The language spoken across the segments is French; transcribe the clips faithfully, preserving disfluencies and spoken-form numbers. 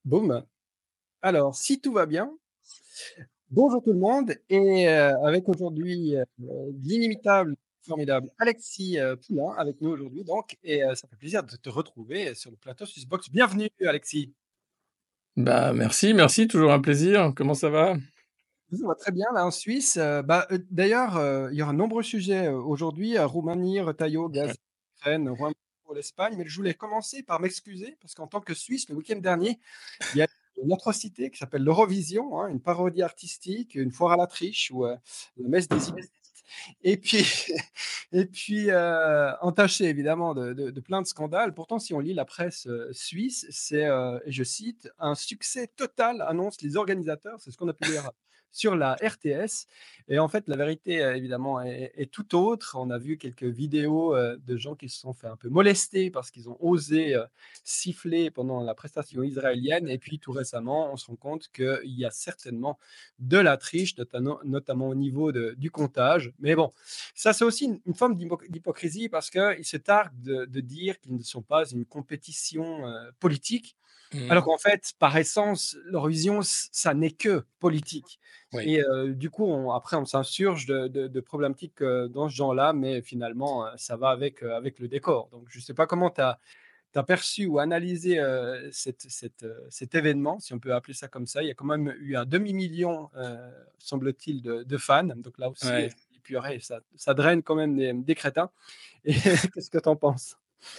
Boum. Alors, si tout va bien, bonjour tout le monde et heu, avec aujourd'hui, heu, l'inimitable, formidable Alexis, heu, Poulain avec nous aujourd'hui donc et heu, ça fait plaisir de te retrouver sur le plateau Susbox. Bienvenue Alexis. Bah, merci, merci, toujours un plaisir. Comment ça va? Ça va très bien là en Suisse, heu, bah, heu, d'ailleurs, heu, il y aura de nombreux sujets, heu, aujourd'hui, heu, Roumanie, Retailleau, Ouais. Gaza, Ukraine, Rwanda pour l'Espagne, mais je voulais commencer par m'excuser parce qu'en tant que Suisse, le week-end dernier, il y a une atrocité qui s'appelle l'Eurovision, hein, une parodie artistique, une foire à la triche ou, heu, la messe des hypocrites et puis et puis, heu, entaché évidemment de de de plein de scandales. Pourtant, si on lit la presse, heu, suisse, c'est, heu, et je cite: «Un succès total», annoncent les organisateurs. C'est ce qu'on a pu lire sur la R T S et en fait, la vérité, heu, évidemment est est tout autre. On a vu quelques vidéos, heu, de gens qui se sont fait un peu molester parce qu'ils ont osé, heu, siffler pendant la prestation israélienne et puis tout récemment, on se rend compte qu'il y a certainement de la triche, notano notamment au niveau de du comptage. Mais bon, ça c'est aussi une une forme d'hypo d'hypocrisie parce qu'ils se targuent de de dire qu'ils ne sont pas une compétition, heu, politique, alors Mmh. qu'en fait, par essence, l'Eurovision, ç ça n'est que politique Oui. et heu, du coup, on après on s'insurge de de de problématiques, heu, dans ce genre-là, mais finalement, heu, ça va avec, heu, avec le décor. Donc je ne sais pas comment tu as tu as perçu ou analysé, heu, cet cet, heu, cet événement, si on peut appeler ça comme ça. Il y a quand même eu un demi-million, heu, semble-t-il, de de fans. Donc là aussi, heu, Ouais. je me dis: «Purée, ça ça draine quand même des des crétins» et qu'est-ce que tu en penses?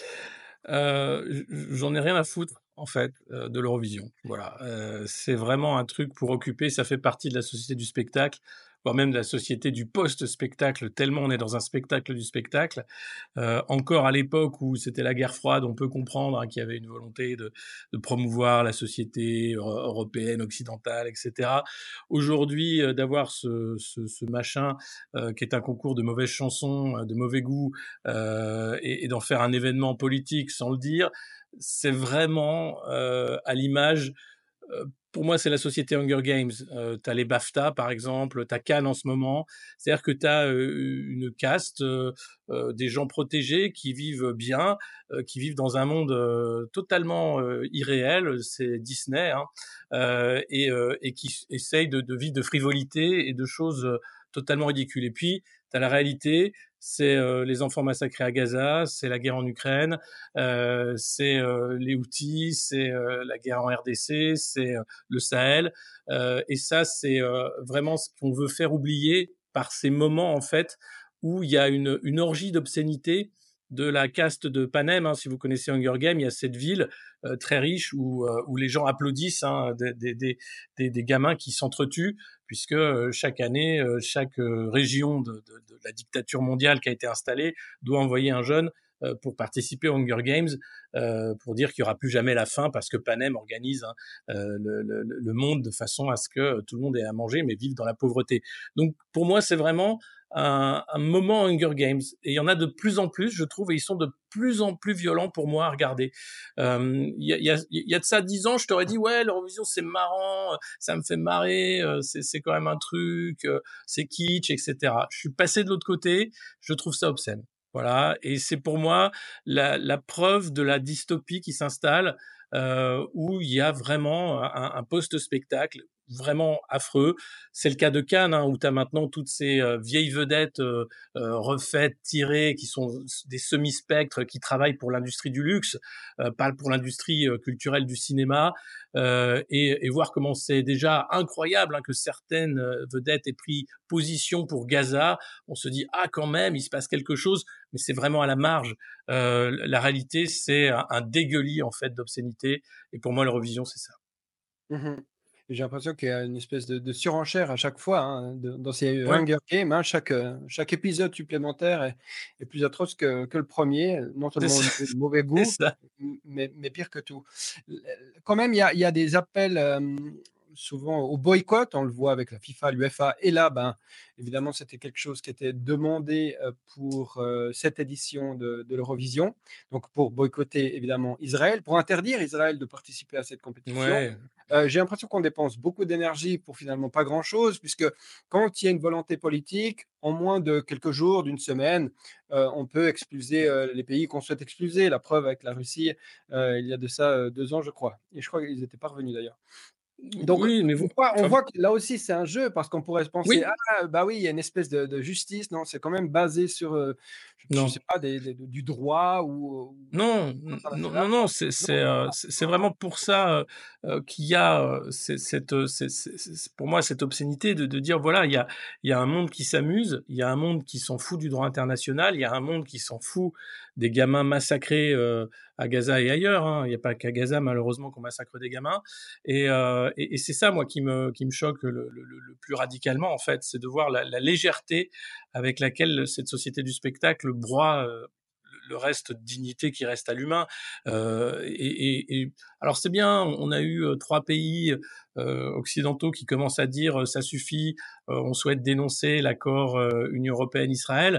Heu, j j'en ai rien à foutre, en fait, heu, de l'Eurovision. Voilà, heu, c'est vraiment un truc pour occuper, ça fait partie de la société du spectacle, voire même de la société du post-spectacle, tellement on est dans un spectacle du spectacle. Heu, encore à l'époque où c'était la guerre froide, on peut comprendre, hein, qu'il y avait une volonté de de promouvoir la société euro européenne, occidentale, et cetera. Aujourd'hui, heu, d'avoir ce ce ce machin, heu, qui est un concours de mauvaises chansons, heu, de mauvais goût, heu, et et d'en faire un événement politique sans le dire, c'est vraiment, heu, à l'image, heu, pour moi, c'est la société Hunger Games. Heu, tu as les BAFTA, par exemple, tu as Cannes en ce moment. C'est-à-dire que tu as, heu, une caste, heu heu, des gens protégés qui vivent bien, heu, qui vivent dans un monde, heu, totalement, heu, irréel, c'est Disney, hein, heu et heu et qui s essayent de de vivre de frivolité et de choses, heu, totalement ridicules et puis, tu as la réalité, c'est, heu, les enfants massacrés à Gaza, c'est la guerre en Ukraine, heu, c'est, heu, les Houthis, c'est, heu, la guerre en R D C, c'est, heu, le Sahel, heu et ça, c'est, heu, vraiment ce qu'on veut faire oublier par ces moments, en fait, où il y a une une orgie d'obscénité de la caste de Panem, hein. Si vous connaissez Hunger Games, il y a cette ville, heu, très riche où, heu, où les gens applaudissent, hein, des des des des des gamins qui s'entretuent puisque, heu, chaque année, heu, chaque, heu, région de de de la dictature mondiale qui a été installée doit envoyer un jeune, heu, pour participer aux Hunger Games, heu, pour dire qu'il y aura plus jamais la faim parce que Panem organise, hein, heu, le le le monde de façon à ce que tout le monde ait à manger, mais vive dans la pauvreté. Donc pour moi, c'est vraiment un un moment Hunger Games et il y en a de plus en plus, je trouve et ils sont de plus en plus violents pour moi à regarder. Hem, il y a il y a il y a de ça dix ans, je t'aurais dit: «Ouais, l'Eurovision, c'est marrant, ça me fait marrer, heu, c'est c'est quand même un truc, heu, c'est kitsch et cetera». Je suis passé de l'autre côté, je trouve ça obscène. Voilà et c'est pour moi la la preuve de la dystopie qui s'installe, heu, où il y a vraiment un un post-spectacle vraiment affreux. C'est le cas de Cannes, hein, où tu as maintenant toutes ces, heu, vieilles vedettes, heu heu, refaites, tirées, qui sont des semi-spectres, qui travaillent pour l'industrie du luxe, heu, pas pour l'industrie, heu, culturelle du cinéma, heu et et voir comment c'est déjà incroyable, hein, que certaines, heu, vedettes aient pris position pour Gaza. On se dit: «Ah quand même, il se passe quelque chose», mais c'est vraiment à la marge. Heu, la réalité, c'est un un dégueulis, en fait, d'obscénité et pour moi, l'Eurovision, c'est ça. Mmh. J'ai l'impression qu'il y a une espèce de de surenchère à chaque fois, hein, de dans ces Ouais, Hunger Games, hein. Chaque, heu, chaque épisode supplémentaire est est plus atroce que que le premier. Non c'est seulement au ça, niveau du mauvais c'est goût, ça. m mais mais pire que tout. L quand même, il y a il y a des appels, hem, souvent au boycott. On le voit avec la FIFA, l'UEFA et là, ben, évidemment, c'était quelque chose qui était demandé, heu, pour, heu, cette édition de de l'Eurovision. Donc pour boycotter évidemment Israël, pour interdire Israël de participer à cette compétition. Ouais. Heu, j'ai l'impression qu'on dépense beaucoup d'énergie pour finalement pas grand-chose, puisque quand il y a une volonté politique, en moins de quelques jours, d'une semaine, heu, on peut expulser, heu, les pays qu'on souhaite expulser. La preuve avec la Russie, heu, il y a de ça, heu, deux ans, je crois et je crois qu'ils étaient pas revenus d'ailleurs. Donc Oui, mais on vous voit on enfin, voit que là aussi c'est un jeu parce qu'on pourrait se penser: oui, «Ah bah oui, il y a une espèce de de justice». Non, c'est quand même basé sur, heu, je je non. sais pas des des du droit ou ou Non, n non, international. non, non, c'est c'est, heu, c'est c'est vraiment pour ça, heu heu, qu'il y a, heu, c'est cette, heu, c'est c'est c'est pour moi cette obscénité de de dire voilà, il y a il y a un monde qui s'amuse, il y a un monde qui s'en fout du droit international, il y a un monde qui s'en fout des gamins massacrés, heu, à Gaza et ailleurs, hein. Il y a pas qu'à Gaza malheureusement qu'on massacre des gamins et heu et et c'est ça moi qui me qui me choque le le le le plus radicalement en fait, c'est de voir la la légèreté avec laquelle cette société du spectacle broie, heu le reste de dignité qui reste à l'humain. Euh, et, et, et, alors c'est bien, on a eu euh, trois pays euh, occidentaux qui commencent à dire euh, ça suffit, euh, on souhaite dénoncer l'accord euh, Union européenne-Israël.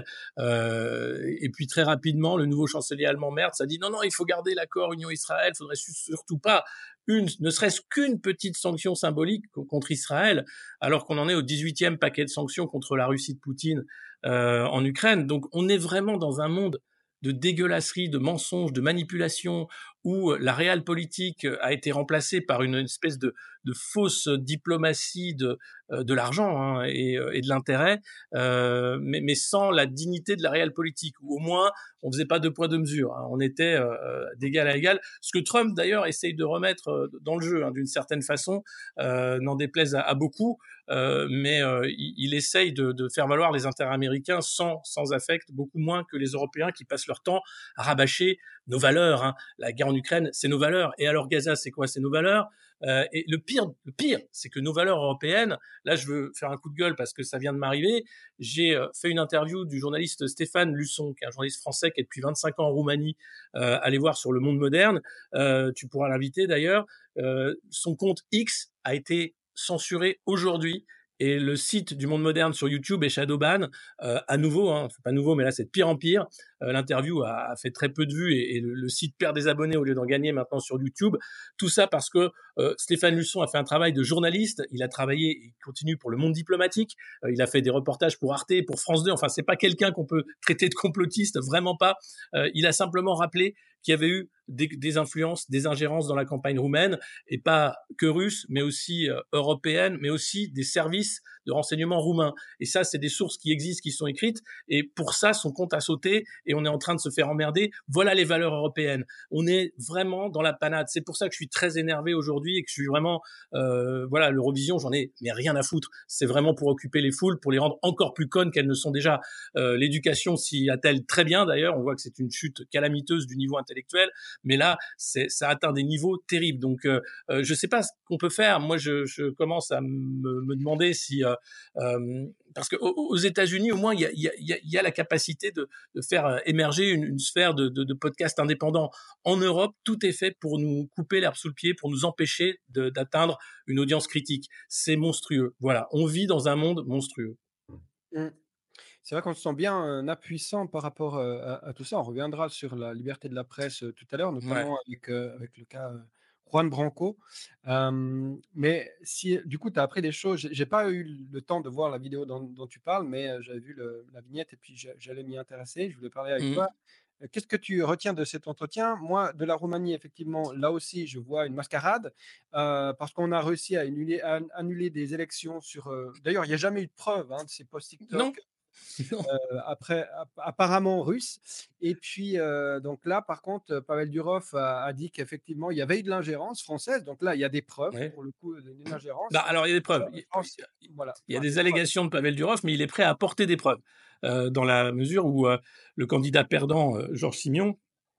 Euh, et puis très rapidement, le nouveau chancelier allemand Merz a dit non non, il faut garder l'accord Union-Israël, il faudrait surtout pas une, ne serait-ce qu'une petite sanction symbolique contre Israël, alors qu'on en est au dix-huitième paquet de sanctions contre la Russie de Poutine euh, en Ukraine. Donc on est vraiment dans un monde de dégueulasserie, de mensonges, de manipulation, où la réelle politique a été remplacée par une espèce de, de fausse diplomatie de, de l'argent hein, et, et, de l'intérêt, euh, mais, mais sans la dignité de la réelle politique. Ou au moins, on faisait pas deux poids deux mesures. Hein, on était euh, d'égal à égal. Ce que Trump d'ailleurs essaye de remettre dans le jeu, hein, d'une certaine façon, euh, n'en déplaise à, à beaucoup. Euh, mais euh, il, il essaye de, de faire valoir les intérêts américains sans, sans affect, beaucoup moins que les Européens qui passent leur temps à rabâcher nos valeurs. Hein. La guerre en Ukraine, c'est nos valeurs. Et alors Gaza, c'est quoi? C'est nos valeurs. Euh, et le pire, le pire, c'est que nos valeurs européennes, là je veux faire un coup de gueule parce que ça vient de m'arriver, j'ai euh, fait une interview du journaliste Stéphane Luçon, qui est un journaliste français qui est depuis vingt-cinq ans en Roumanie, euh, allez voir sur Le Monde Moderne, euh, tu pourras l'inviter d'ailleurs, euh, son compte X a été censuré aujourd'hui et le site du Monde Moderne sur YouTube est shadowban euh, à nouveau, hein, c'est pas nouveau mais là c'est de pire en pire. Euh, l'interview a, a fait très peu de vues et, et le, le site perd des abonnés au lieu d'en gagner maintenant sur YouTube. Tout ça parce que euh, Stéphane Luçon a fait un travail de journaliste, il a travaillé et il continue pour le Monde diplomatique, euh, il a fait des reportages pour Arte, pour France deux, enfin c'est pas quelqu'un qu'on peut traiter de complotiste, vraiment pas. Euh, il a simplement rappelé qu'il y avait eu des, des influences, des ingérences dans la campagne roumaine, et pas que russes, mais aussi euh, européennes, mais aussi des services de renseignement roumains. Et ça, c'est des sources qui existent, qui sont écrites, et pour ça, son compte a sauté, et on est en train de se faire emmerder. Voilà les valeurs européennes. On est vraiment dans la panade. C'est pour ça que je suis très énervé aujourd'hui, et que je suis vraiment, euh, voilà, l'Eurovision, j'en ai mais rien à foutre. C'est vraiment pour occuper les foules, pour les rendre encore plus connes qu'elles ne sont déjà. Euh, l'éducation s'y attelle très bien, d'ailleurs. On voit que c'est une chute calamiteuse du niveau intellectuel, mais là, c'est, ça atteint des niveaux terribles. Donc, euh, euh, je ne sais pas ce qu'on peut faire. Moi, je, je commence à me, me demander si, euh, euh, parce qu'aux aux États-Unis, au moins, il y a, y, a, y a la capacité de, de faire émerger une, une sphère de, de, de podcasts indépendants. En Europe, tout est fait pour nous couper l'herbe sous le pied, pour nous empêcher de, d'atteindre une audience critique. C'est monstrueux. Voilà, on vit dans un monde monstrueux. Mmh. C'est vrai qu'on se sent bien, heu, impuissant par rapport, heu, à à tout ça. On reviendra sur la liberté de la presse, heu, tout à l'heure, Ouais. notamment avec, heu, avec le cas, heu, Juan Branco. Hem, mais si du coup, tu as appris des choses, j'ai j'ai pas eu le temps de voir la vidéo dont dont tu parles, mais heu, j'avais vu le la vignette et puis j'a j'allais m'y intéresser. Je voulais parler avec Mmh. toi. Heu, qu'est-ce que tu retiens de cet entretien? Moi, de la Roumanie, effectivement, là aussi, je vois une mascarade, heu, parce qu'on a réussi à annuler à annuler des élections sur, heu d'ailleurs, il y a jamais eu de preuve, hein, de ces posts Non, TikTok non. heu, après app apparemment russe et puis, heu, donc là, par contre, heu, Pavel Durov a a dit qu'effectivement, il y avait eu de l'ingérence française, donc là, il y a des preuves Ouais. pour le coup d'une Bah, ingérence. alors il y a des preuves. Heu, Il France voilà, il y a ouais, des des preuves. allégations de Pavel Durov, mais il est prêt à apporter des preuves, heu, dans la mesure où, heu, le candidat perdant, heu, Georges Simion,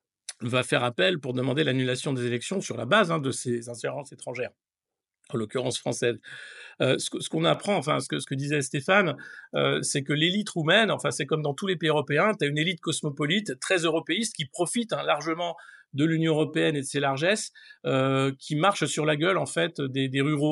va faire appel pour demander l'annulation des élections sur la base, hein, de ces ingérences étrangères, en l'occurrence françaises. Euh, ce, que, ce qu'on apprend, enfin ce que, ce que disait Stéphane, euh, c'est que l'élite roumaine, enfin c'est comme dans tous les pays européens, tu as une élite cosmopolite très européiste qui profite hein, largement de l'Union européenne et de ses largesses, euh, qui marche sur la gueule en fait des, des ruraux.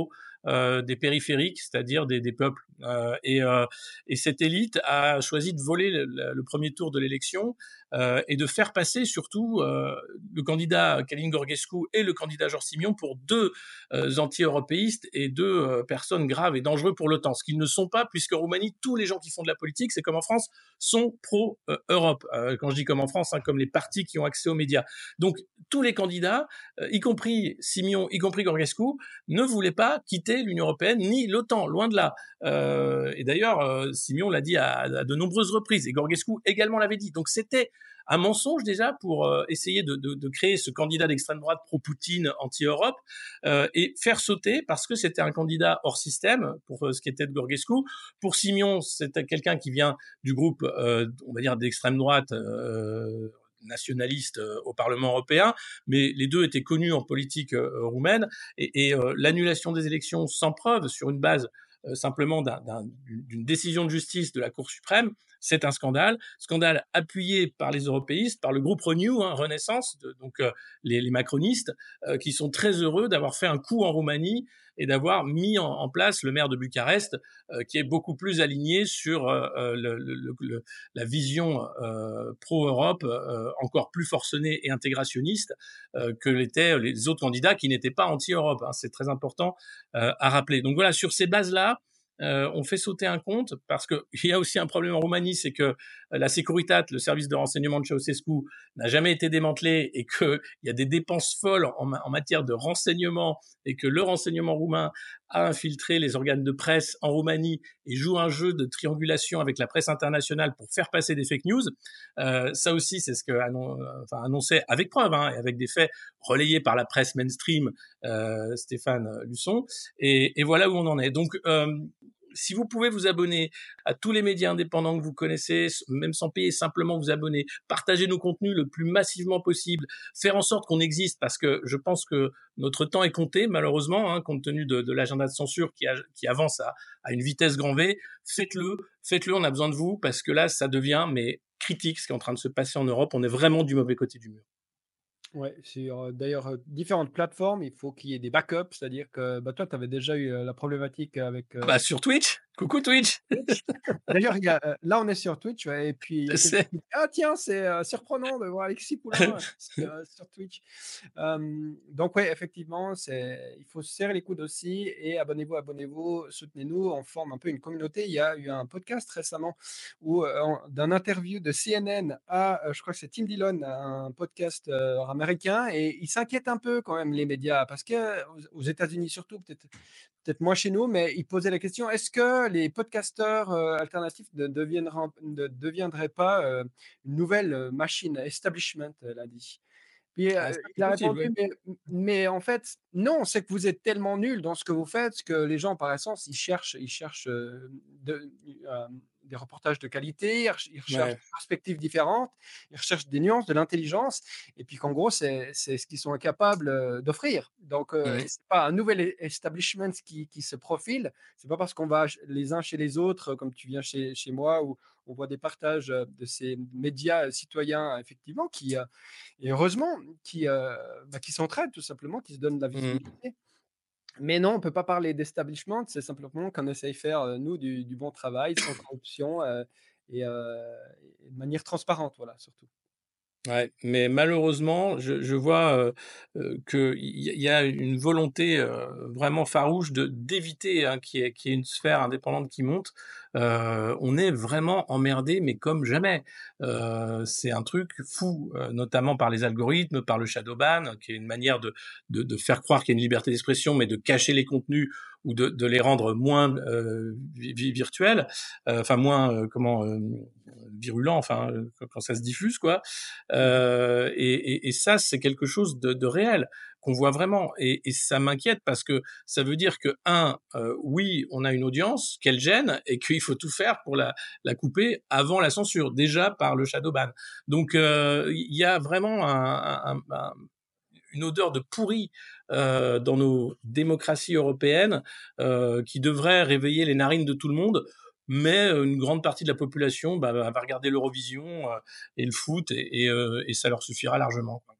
euh, des périphériques, c'est-à-dire des, des peuples. Euh, et, euh, et cette élite a choisi de voler le, le premier tour de l'élection euh, et de faire passer surtout euh, le candidat Călin Gorgescu et le candidat Georges Simion pour deux euh, anti-européistes et deux euh, personnes graves et dangereuses pour l'OTAN, ce qu'ils ne sont pas, puisque en Roumanie, tous les gens qui font de la politique, c'est comme en France, sont pro-Europe. Euh, quand je dis comme en France, hein, comme les partis qui ont accès aux médias. Donc, tous les candidats, euh, y compris Simion, y compris Gorgescu, ne voulaient pas quitter l'Union européenne ni l'OTAN, loin de là. Euh, et d'ailleurs, euh, Simion l'a dit à, à de nombreuses reprises, et Gorgescu également l'avait dit. Donc, c'était un mensonge déjà pour euh, essayer de, de, de créer ce candidat d'extrême droite pro-Poutine, anti-Europe, euh, et faire sauter, parce que c'était un candidat hors système, pour euh, ce qui était de Gorgescu. Pour Simion, c'était quelqu'un qui vient du groupe, euh, on va dire, d'extrême droite, euh, nationaliste euh, au Parlement européen, mais les deux étaient connus en politique euh, roumaine, et, et euh, l'annulation des élections sans preuve, sur une base euh, simplement d'un, d'un, d'une décision de justice de la Cour suprême, c'est un scandale, scandale appuyé par les européistes, par le groupe Renew, hein, Renaissance, de, donc euh, les, les macronistes, euh, qui sont très heureux d'avoir fait un coup en Roumanie et d'avoir mis en, en place le maire de Bucarest, euh, qui est beaucoup plus aligné sur euh, le, le, le, la vision euh, pro-Europe, euh, encore plus forcenée et intégrationniste euh, que l'étaient les autres candidats qui n'étaient pas anti-Europe. Hein, c'est très important euh, à rappeler. Donc voilà, sur ces bases-là, Euh, on fait sauter un compte, parce qu'il y a aussi un problème en Roumanie, c'est que la Securitate, le service de renseignement de Ceausescu, n'a jamais été démantelé, et qu'il y a des dépenses folles en, en matière de renseignement, et que le renseignement roumain a infiltré les organes de presse en Roumanie et joue un jeu de triangulation avec la presse internationale pour faire passer des fake news. Euh, ça aussi, c'est ce que annon, enfin, annonçait avec preuve, hein, et avec des faits relayés par la presse mainstream, euh, Stéphane Luçon. Et, et voilà où on en est. Donc, euh, si vous pouvez vous abonner à tous les médias indépendants que vous connaissez, même sans payer, simplement vous abonner, partager nos contenus le plus massivement possible, faire en sorte qu'on existe, parce que je pense que notre temps est compté, malheureusement, hein, compte tenu de, de l'agenda de censure qui, a, qui avance à, à une vitesse grand V. Faites-le, faites-le, on a besoin de vous, parce que là, ça devient mais critique ce qui est en train de se passer en Europe. On est vraiment du mauvais côté du mur. Ouais, sur euh, d'ailleurs euh, différentes plateformes, il faut qu'il y ait des backups, c'est-à-dire que bah, toi, tu avais déjà eu euh, la problématique avec euh, Bah, sur Twitch. Coucou Twitch. Twitch. D'ailleurs, il y a, euh, là, on est sur Twitch, ouais, et puis il y a quelqu'un C'est... qui dit ah, tiens, c'est euh, surprenant de voir Alexis Poulain sur, euh, sur Twitch. Euh, donc, ouais, effectivement, c'est, il faut se serrer les coudes aussi et abonnez-vous, abonnez-vous, soutenez-nous. On forme un peu une communauté. Il y a eu un podcast récemment où, euh, en- d'un interview de C N N à, euh, je crois que c'est Tim Dillon, un podcast euh, américain, et il s'inquiète un peu quand même, les médias, parce que euh, aux aux États-Unis surtout, peut-être peut-être moins chez nous, mais il posait la question, est-ce que les podcasteurs euh, alternatifs ne, deviendront- ne deviendraient pas euh, une nouvelle euh, machine, establishment, elle a dit. Puis Ah, euh, ça, il c'est a possible, répondu, oui. mais, mais en fait, non, c'est que vous êtes tellement nul dans ce que vous faites que les gens, par essence, ils cherchent, ils cherchent euh, de- euh, des reportages de qualité, ils recherchent ils recherchent Ouais. des perspectives différentes, ils recherchent des nuances, de l'intelligence, et puis qu'en gros, c'est c'est ce qu'ils sont incapables euh, d'offrir. Donc, euh, Mhm. c'est pas un nouvel e- establishment qui, qui se profile, c'est pas parce qu'on va ch- les uns chez les autres, euh, comme tu viens chez, chez moi, où on voit des partages euh, de ces médias euh, citoyens, effectivement, qui, euh, et heureusement, qui, euh, bah, qui s'entraident tout simplement, qui se donnent de la Mhm. visibilité. Mais non, on ne peut pas parler d'establishment, c'est simplement qu'on essaye de faire, euh, nous, du, du bon travail, sans corruption euh, et, euh, et de manière transparente, voilà, surtout. Ouais, mais malheureusement, je, je vois euh, euh, qu'il y, a- y a une volonté euh, vraiment farouche de d'éviter hein, qu'il y ait, qu'il y ait une sphère indépendante qui monte. Euh, on est vraiment emmerdé, mais comme jamais. Euh, c'est un truc fou, euh, notamment par les algorithmes, par le shadow ban, qui est une manière de, de, de faire croire qu'il y a une liberté d'expression, mais de cacher les contenus ou de, de les rendre moins euh, vi- vi- virtuels, euh, enfin moins euh, comment euh, virulents, enfin euh, quand ça se diffuse quoi. Mhm. Euh, et, et, et ça, c'est quelque chose de, de réel qu'on voit vraiment. Et, et ça m'inquiète parce que ça veut dire que, un, euh, oui, on a une audience qu'elle gêne et qu'il faut tout faire pour la, la couper avant la censure, déjà par le shadow ban. Donc, euh, il y a vraiment un, un, un, une odeur de pourri euh, dans nos démocraties européennes euh, qui devrait réveiller les narines de tout le monde. Mais une grande partie de la population bah, va regarder l'Eurovision euh, et le foot et, et, euh, et ça leur suffira largement. Quoi. Voilà.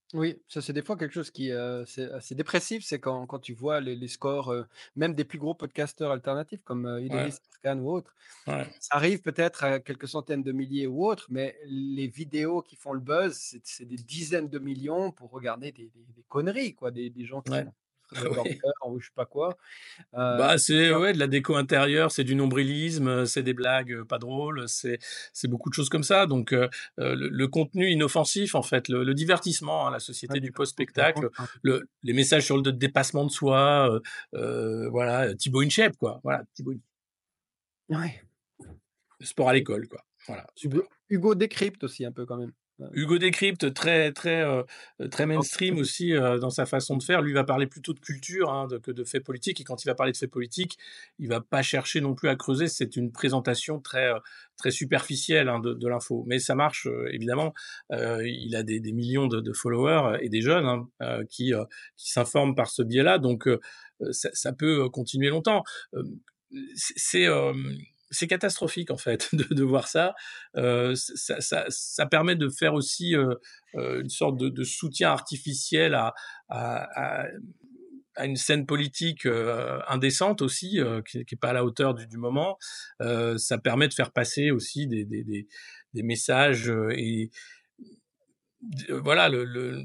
Oui, ça c'est des fois quelque chose qui, heu, c'est assez dépressif, c'est quand quand tu vois les les scores, heu, même des plus gros podcasteurs alternatifs comme, heu, Ouais, Idriss Erkan ou autres. ouais, Ça arrive peut-être à quelques centaines de milliers ou autres, mais les vidéos qui font le buzz, c'est c'est des dizaines de millions pour regarder des des des conneries quoi, des des gens qui ouais. sont de leur Oui. beurre ou je sais pas quoi, heu, Bah, c'est alors ouais, de la déco intérieure, c'est du nombrilisme, heu, c'est des blagues, heu, pas drôles, c'est c'est beaucoup de choses comme ça. Donc, heu heu, le le contenu inoffensif, en fait, le le divertissement, hein, la un société du divertissement qui raconte post-spectacle, un le les messages sur le d dépassement de soi, heu heu, voilà, Thibaut InShape, quoi. Voilà, Thibaut In ouais, le sport à l'école, quoi. Voilà, super. Hugo Hugo décrypte aussi un peu quand même, heu, Hugo Décrypte, très très, heu heu, très dans mainstream aussi, heu, dans sa façon de faire. Lui va parler plutôt de culture, hein, de que de faits politiques et quand il va parler de faits politiques, il va pas chercher non plus à creuser. C'est une présentation très, heu, très superficielle, hein, de de l'info. Mais ça marche, heu, évidemment. Heu, il a des des millions de de followers et des jeunes, hein, heu, qui, heu, qui s'informent par ce biais-là, donc heu heu, ça ça peut, heu, continuer longtemps. Hem, c'est c'est, hem, c'est catastrophique en fait de de voir ça. Heu, ça ça ça permet de faire aussi, heu heu, une sorte de de soutien artificiel à à à à une scène politique, heu, indécente aussi, heu, qui est qui est pas à la hauteur du du moment. Heu, ça permet de faire passer aussi des des des des messages, heu et d voilà le le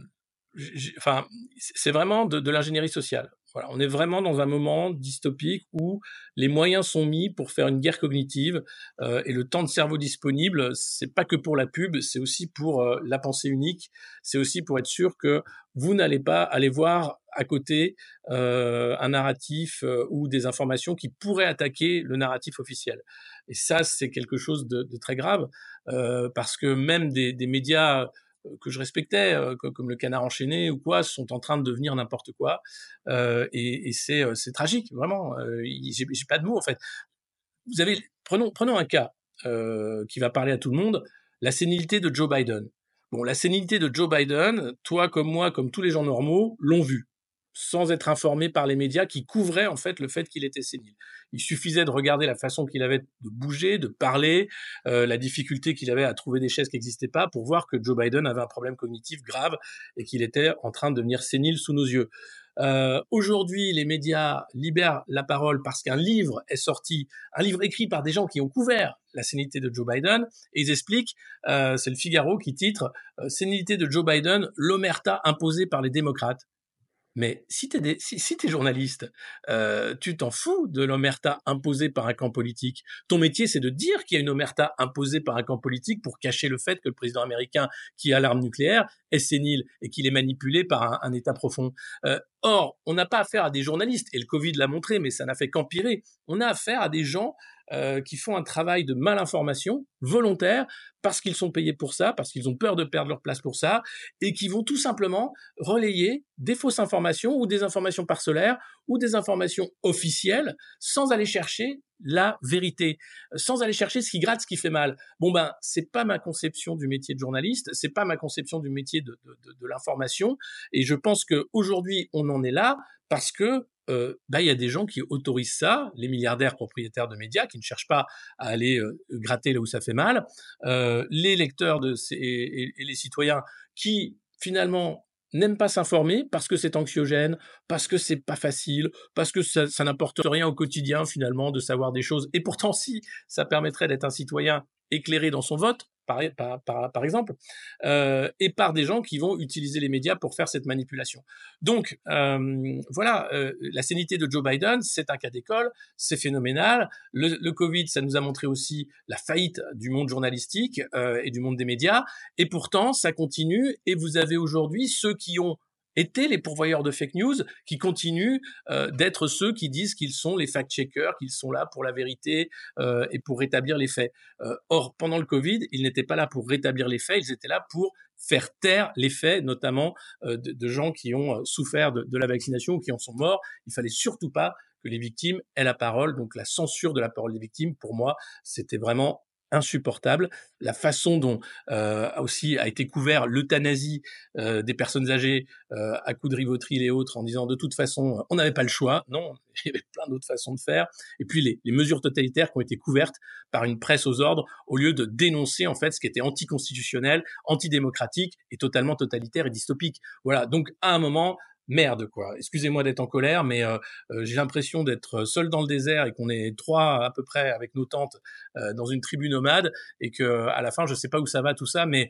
j enfin, c'est vraiment de de l'ingénierie sociale. Voilà, on est vraiment dans un moment dystopique où les moyens sont mis pour faire une guerre cognitive, heu et le temps de cerveau disponible, c'est pas que pour la pub, c'est aussi pour, heu, la pensée unique. C'est aussi pour être sûr que vous n'allez pas aller voir à côté, heu, un narratif, heu, ou des informations qui pourraient attaquer le narratif officiel et ça, c'est quelque chose de de très grave, heu, parce que même des des médias que je respectais, euh, comme le Canard enchaîné ou quoi, sont en train de devenir n'importe quoi. Euh, et et c'est, euh, c'est tragique, vraiment. Euh, j'ai, j'ai pas de mots en fait. Vous avez, prenons, prenons un cas euh, qui va parler à tout le monde, la sénilité de Joe Biden. Bon, la sénilité de Joe Biden, toi comme moi, comme tous les gens normaux, l'ont vu, sans être informés par les médias qui couvraient en fait le fait qu'il était sénile. Il suffisait de regarder la façon qu'il avait de bouger, de parler, euh, la difficulté qu'il avait à trouver des chaises qui n'existaient pas pour voir que Joe Biden avait un problème cognitif grave et qu'il était en train de devenir sénile sous nos yeux. Euh, aujourd'hui, les médias libèrent la parole parce qu'un livre est sorti, un livre écrit par des gens qui ont couvert la sénilité de Joe Biden, et ils expliquent, euh, c'est le Figaro qui titre euh, sénilité de Joe Biden, l'omerta imposée par les démocrates. Mais si tu es, si, si journaliste, euh, tu t'en fous de l'omerta imposée par un camp politique. Ton métier, c'est de dire qu'il y a une omerta imposée par un camp politique pour cacher le fait que le président américain, qui a l'arme nucléaire, est sénile et qu'il est manipulé par un, un État profond. Euh, or, on n'a pas affaire à des journalistes, et le Covid l'a montré, mais ça n'a fait qu'empirer. On a affaire à des gens euh, qui font un travail de malinformation volontaire parce qu'ils sont payés pour ça, parce qu'ils ont peur de perdre leur place pour ça, et qui vont tout simplement relayer des fausses informations ou des informations parcellaires ou des informations officielles sans aller chercher la vérité, sans aller chercher ce qui gratte, ce qui fait mal. Bon ben, c'est pas ma conception du métier de journaliste, c'est pas ma conception du métier de, de, de, de l'information, et je pense qu'aujourd'hui on en est là parce que euh, bah, y a des gens qui autorisent ça, les milliardaires propriétaires de médias qui ne cherchent pas à aller euh, gratter là où ça fait mal, euh, les lecteurs de ces, et, et les citoyens qui finalement n'aiment pas s'informer parce que c'est anxiogène, parce que c'est pas facile, parce que ça, ça n'apporte rien au quotidien finalement de savoir des choses. Et pourtant, si ça permettrait d'être un citoyen éclairé dans son vote, par, par, par, par exemple, euh, et par des gens qui vont utiliser les médias pour faire cette manipulation. Donc, euh, voilà, euh, la sénité de Joe Biden, c'est un cas d'école, c'est phénoménal. Le, le Covid, ça nous a montré aussi la faillite du monde journalistique euh, et du monde des médias. Et pourtant, ça continue. Et vous avez aujourd'hui ceux qui ont été les pourvoyeurs de fake news, qui continuent euh, d'être ceux qui disent qu'ils sont les fact-checkers, qu'ils sont là pour la vérité euh, et pour rétablir les faits. Euh, or, pendant le Covid, ils n'étaient pas là pour rétablir les faits, ils étaient là pour faire taire les faits, notamment euh, de, de gens qui ont souffert de, de la vaccination ou qui en sont morts. Il fallait surtout pas que les victimes aient la parole. Donc la censure de la parole des victimes, pour moi, c'était vraiment insupportable. La façon dont euh, aussi a été couvert l'euthanasie euh, des personnes âgées euh, à coups de Rivotril et autres en disant de toute façon on n'avait pas le choix. Non, il y avait plein d'autres façons de faire. Et puis les, les mesures totalitaires qui ont été couvertes par une presse aux ordres au lieu de dénoncer en fait ce qui était anticonstitutionnel, antidémocratique et totalement totalitaire et dystopique. Voilà, donc à un moment, merde quoi. Excusez-moi d'être en colère, mais euh, euh, j'ai l'impression d'être seul dans le désert et qu'on est trois à peu près avec nos tentes euh, dans une tribu nomade et que à la fin, je sais pas où ça va tout ça, mais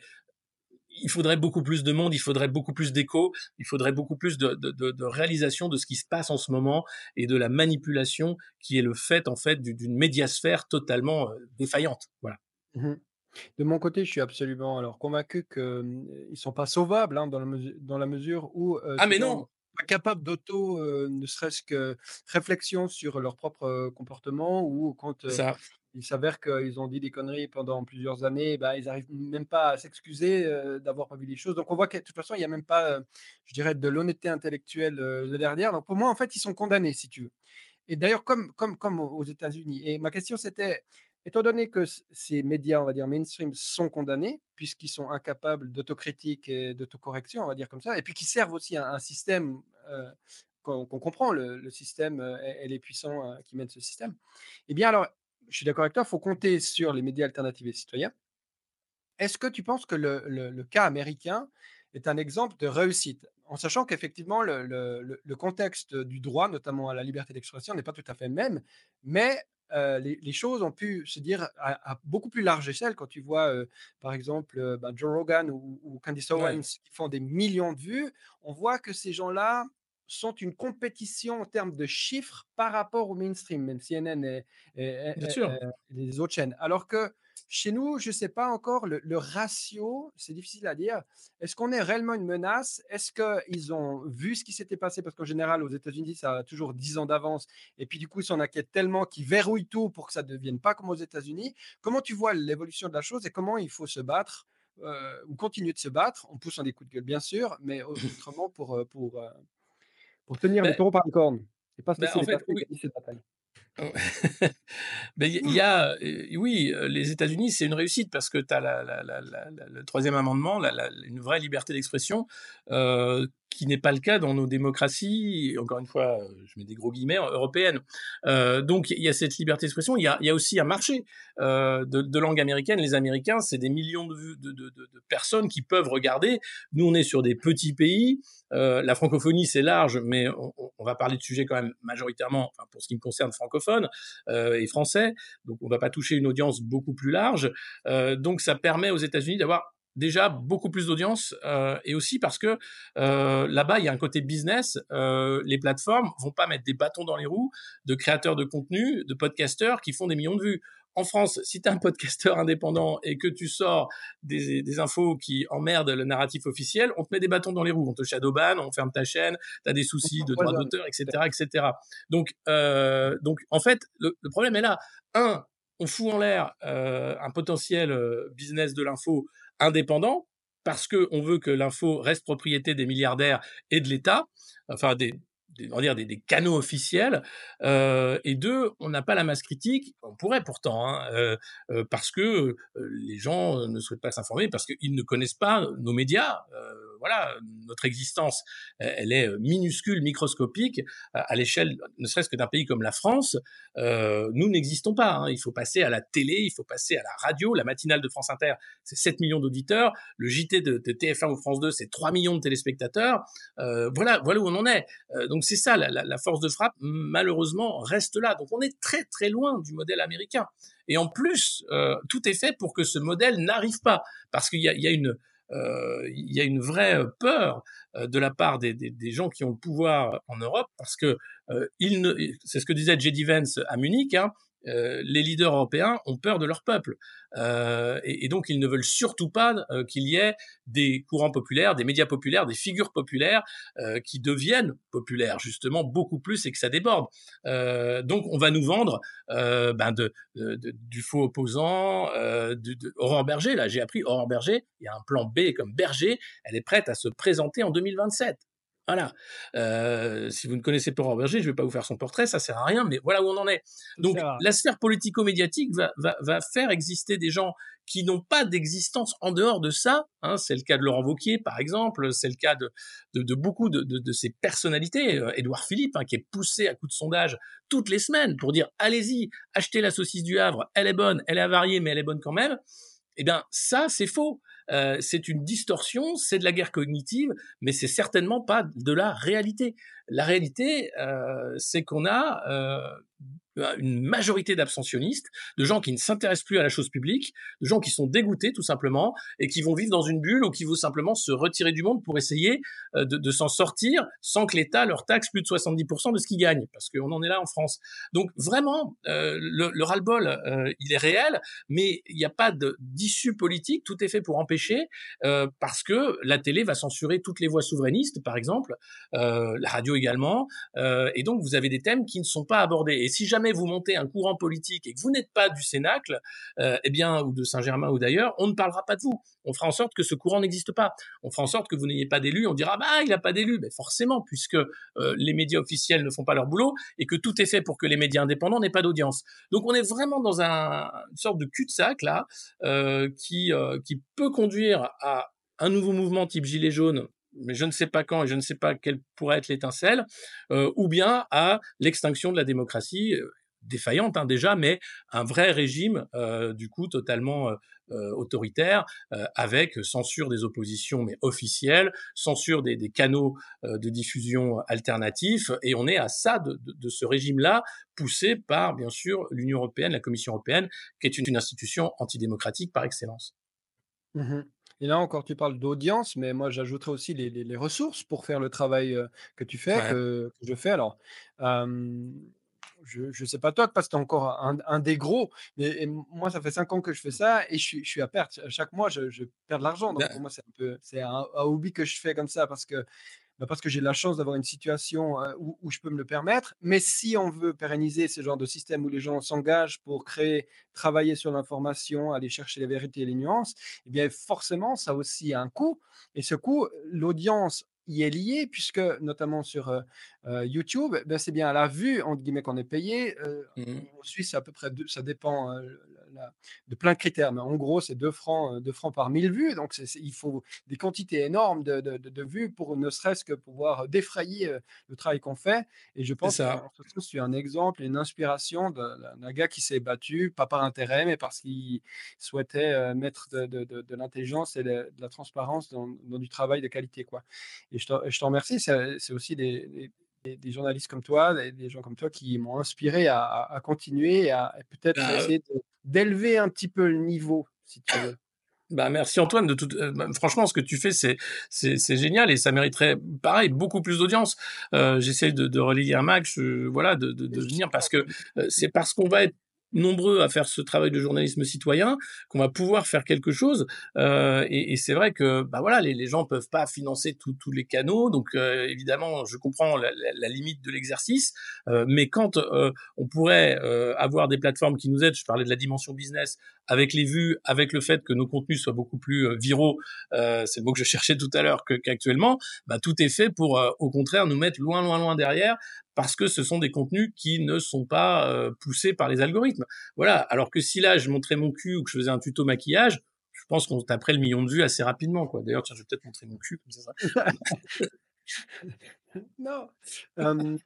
il faudrait beaucoup plus de monde, il faudrait beaucoup plus d'écho, il faudrait beaucoup plus de, de, de, de réalisation de ce qui se passe en ce moment et de la manipulation qui est le fait en fait d'une médiasphère totalement euh, défaillante. Voilà. Mmh. De mon côté, je suis absolument alors convaincu que, mmh, ils sont pas sauvables, hein, dans la mesu dans la mesure où, heu, Ah ces mais gens non, pas capables d'auto, heu, ne serait-ce que réflexion sur leur propre, heu, comportement ou quand, c'est heu, ça. il s'avère qu'ils ont dit des conneries pendant plusieurs années, bah, ils arrivent même pas à s'excuser, heu, d'avoir pas vu les choses. Donc on voit que de toute façon, il y a même pas, heu, je dirais de l'honnêteté intellectuelle, heu, derrière. Donc pour moi, en fait, ils sont condamnés si tu veux. Et d'ailleurs, comme comme comme aux aux États-Unis et ma question c'était, étant donné que c ces médias, on va dire mainstream, sont condamnés, puisqu'ils sont incapables d'autocritique et d'autocorrection, on va dire comme ça, et puis qui servent aussi un un système, heu, qu'on qu'on comprend le le système, heu, et et les puissants, heu, qui mènent ce système. Eh bien alors, je suis d'accord avec toi, il faut compter sur les médias alternatifs et citoyens. Est-ce que tu penses que le le le cas américain est un exemple de réussite? En sachant qu'effectivement le le le le contexte du droit, notamment à la liberté d'expression, n'est pas tout à fait le même, mais heu, les les choses ont pu se dire à à beaucoup plus large échelle quand tu vois, heu, par exemple, heu, bah, Joe Rogan ou ou Candace Ouais, Owens qui font des millions de vues. On voit que ces gens-là sont une compétition en termes de chiffres par rapport au mainstream, même C N N et et et bien et sûr. et les autres chaînes. Alors que chez nous, je ne sais pas encore le, le ratio, c'est difficile à dire. Est-ce qu'on est réellement une menace? Est-ce qu'ils ont vu ce qui s'était passé? Parce qu'en général, aux États-Unis, ça a toujours dix ans d'avance. Et puis, du coup, ils s'en inquiètent tellement qu'ils verrouillent tout pour que ça ne devienne pas comme aux États-Unis. Comment tu vois l'évolution de la chose et comment il faut se battre euh, ou continuer de se battre en poussant des coups de gueule, bien sûr, mais autrement pour, euh, pour, euh, pour tenir le Ben, taureau par les cornes et pas se ben, laisser en fait, dépasser et oui. gagner cette bataille. Ben, il y a, euh, oui, euh, les États-Unis, c'est une réussite parce que tu as la, la, la, la, la- le troisième amendement, la, la, une vraie liberté d'expression, euh, qui n'est pas le cas dans nos démocraties, et encore une fois, euh, je mets des gros guillemets, européennes. Euh, donc il y a cette liberté d'expression, il y a, il y a aussi un marché euh, de, de langue américaine. Les Américains, c'est des millions de, vues- de, de, de, de personnes qui peuvent regarder. Nous, on est sur des petits pays. Euh, la francophonie, c'est large, mais on, on va parler de sujets quand même majoritairement, enfin, pour ce qui me concerne, francophones euh, et français. Donc, on ne va pas toucher une audience beaucoup plus large. Euh, donc, ça permet aux États-Unis d'avoir déjà beaucoup plus d'audience euh, et aussi parce que euh, là-bas, il y a un côté business. Euh, les plateformes vont pas mettre des bâtons dans les roues de créateurs de contenu, de podcasteurs qui font des millions de vues. En France, si tu es un podcasteur indépendant et que tu sors des, des infos qui emmerdent le narratif officiel, on te met des bâtons dans les roues, on te shadowban, on ferme ta chaîne, tu as des On soucis de droits s'empoisonne. d'auteur, et cetera, et cetera. Donc, euh, donc en fait, le, le problème est là. Un, on fout en l'air euh, un potentiel euh, business de l'info indépendant parce qu'on veut que l'info reste propriété des milliardaires et de l'État, enfin des, des, on va dire des, des canaux officiels. Euh, et deux, on n'a pas la masse critique. On pourrait pourtant, hein, euh, euh, parce que euh, les gens ne souhaitent pas s'informer, parce qu'ils ne connaissent pas nos médias. Euh, voilà, notre existence, elle est minuscule, microscopique à l'échelle, ne serait-ce que d'un pays comme la France. Euh, nous n'existons pas. Hein. Il faut passer à la télé, il faut passer à la radio. La matinale de France Inter, c'est sept millions d'auditeurs. Le J T de, de T F un ou France deux, c'est trois millions de téléspectateurs. Euh, voilà, voilà où on en est. Euh, donc c'est ça, la, la, la force de frappe, malheureusement, reste là. Donc on est très très loin du modèle américain. Et en plus, euh, tout est fait pour que ce modèle n'arrive pas, parce qu'il y a, il y a une euh, il y a une vraie peur euh, de la part des, des, des gens qui ont le pouvoir en Europe, parce que euh, il ne, c'est ce que disait J D Vance à Munich, hein, euh, les leaders européens ont peur de leur peuple. Euh, et, et donc, ils ne veulent surtout pas euh, qu'il y ait des courants populaires, des médias populaires, des figures populaires euh, qui deviennent populaires, justement, beaucoup plus et que ça déborde. Euh, donc, on va nous vendre euh, ben de, de, de, du faux opposant, euh, de, de Aurore Berger. Là, j'ai appris Aurore Berger, il y a un plan B comme Berger, elle est prête à se présenter en deux mille vingt-sept. Voilà, heu, si vous ne connaissez pas Aurore Berger, je vais pas vous faire son portrait, ça sert à rien, mais voilà où on en est. Ça Donc sert à la sphère politico-médiatique va va va faire exister des gens qui n'ont pas d'existence en dehors de ça, hein. C'est le cas de Laurent Wauquiez, par exemple, c'est le cas de de de beaucoup de de de ces personnalités, heu, Édouard Philippe, hein, qui est poussé à coups de sondage toutes les semaines pour dire: «Allez-y, achetez la saucisse du Havre, elle est bonne, elle est avariée, mais elle est bonne quand même». Eh bien, ça, c'est faux. Euh, c'est une distorsion, c'est de la guerre cognitive, mais c'est certainement pas de la réalité. La réalité, euh, c'est qu'on a euh, une majorité d'abstentionnistes, de gens qui ne s'intéressent plus à la chose publique, de gens qui sont dégoûtés tout simplement et qui vont vivre dans une bulle ou qui vont simplement se retirer du monde pour essayer euh, de, de s'en sortir sans que l'État leur taxe plus de soixante-dix pour cent de ce qu'ils gagnent, parce qu'on en est là en France. Donc vraiment, euh, le, le ras-le-bol, euh, il est réel, mais il n'y a pas d'issue politique, tout est fait pour empêcher, euh, parce que la télé va censurer toutes les voix souverainistes, par exemple, euh, la radio également, euh, et donc vous avez des thèmes qui ne sont pas abordés. Et si jamais vous montez un courant politique et que vous n'êtes pas du Cénacle, euh, eh bien, ou de Saint-Germain ou d'ailleurs, on ne parlera pas de vous. On fera en sorte que ce courant n'existe pas. On fera en sorte que vous n'ayez pas d'élu. On dira, bah, il n'a pas d'élu. Mais forcément, puisque euh, les médias officiels ne font pas leur boulot et que tout est fait pour que les médias indépendants n'aient pas d'audience. Donc, on est vraiment dans un, une sorte de cul-de-sac, là, euh, qui, euh, qui peut conduire à un nouveau mouvement type Gilets jaunes, mais je ne sais pas quand et je ne sais pas quelle pourrait être l'étincelle, euh, ou bien à l'extinction de la démocratie, euh, défaillante hein, déjà, mais un vrai régime euh, du coup totalement euh, euh, autoritaire, euh, avec censure des oppositions mais officielle, censure des, des canaux euh, de diffusion alternatifs, et on est à ça de, de, de ce régime-là, poussé par bien sûr l'Union européenne, la Commission européenne, qui est une, une institution antidémocratique par excellence. Mmh. Et là encore, tu parles d'audience, mais moi j'ajouterais aussi les les les ressources pour faire le travail, heu, que tu fais, Ouais. que que je fais. Alors, hem, je je sais pas toi, parce que tu es encore un un des gros, mais et m moi ça fait cinq ans que je fais ça et je suis je suis à perte. Chaque mois, je je perds de l'argent, donc pour Ben, moi c'est un peu c'est un un hobby que je fais comme ça parce que bah, parce que j'ai la chance d'avoir une situation, heu, où où je peux me le permettre. Mais si on veut pérenniser ce genre de système où les gens s'engagent pour créer, travailler sur l'information, aller chercher les vérités et les nuances, eh bien forcément ça a aussi un coût et ce coût, l'audience y est liée puisque notamment sur, heu heu, YouTube, bah, c'est bien à la vue entre guillemets qu'on est payé, heu, en mmh, en Suisse c'est à peu près deux ça dépend, heu, la de plein de critères, mais en gros c'est deux francs, heu, deux francs par mille vues donc c'est c'est il faut des quantités énormes de, de, de- de vues pour ne serait-ce que pouvoir défrayer euh, le travail qu'on fait. Et je c'est pense ça. qu'en ce sens, tu es un exemple, une inspiration d'un d'un gars qui s'est battu, pas par intérêt, mais parce qu'il souhaitait euh, mettre de, de- de- de l'intelligence et de, de la transparence dans, dans du travail de qualité, quoi. Et je te, je te remercie. C'est c'est aussi des, des- des- des journalistes comme toi, des, des gens comme toi qui m'ont inspiré à, à- à continuer et à et peut-être Ben, essayer de- d'élever un petit peu le niveau, si tu veux. Bah, merci Antoine de tout, heu, bah, franchement ce que tu fais c'est c'est c'est génial et ça mériterait pareil beaucoup plus d'audience. Heu, j'essaie de de relayer un max, heu, voilà de de Et de je sais venir pas, parce que, heu, c'est parce qu'on va être nombreux à faire ce travail de journalisme citoyen qu'on va pouvoir faire quelque chose, heu et et c'est vrai que, bah, voilà les les gens peuvent pas financer tous tous les canaux donc heu, évidemment je comprends la la la limite de l'exercice, heu, mais quand, heu, on pourrait, heu, avoir des plateformes qui nous aident, je parlais de la dimension business, avec les vues, avec le fait que nos contenus soient beaucoup plus euh, viraux, euh, c'est le mot que je cherchais tout à l'heure que, qu'actuellement, bah, tout est fait pour, euh, au contraire, nous mettre loin, loin, loin derrière, parce que ce sont des contenus qui ne sont pas euh, poussés par les algorithmes. Voilà. Alors que si là, je montrais mon cul ou que je faisais un tuto maquillage, je pense qu'on taperait le million de vues assez rapidement, quoi. D'ailleurs, tiens, je vais peut-être montrer mon cul, comme ça. ça... non. Euh,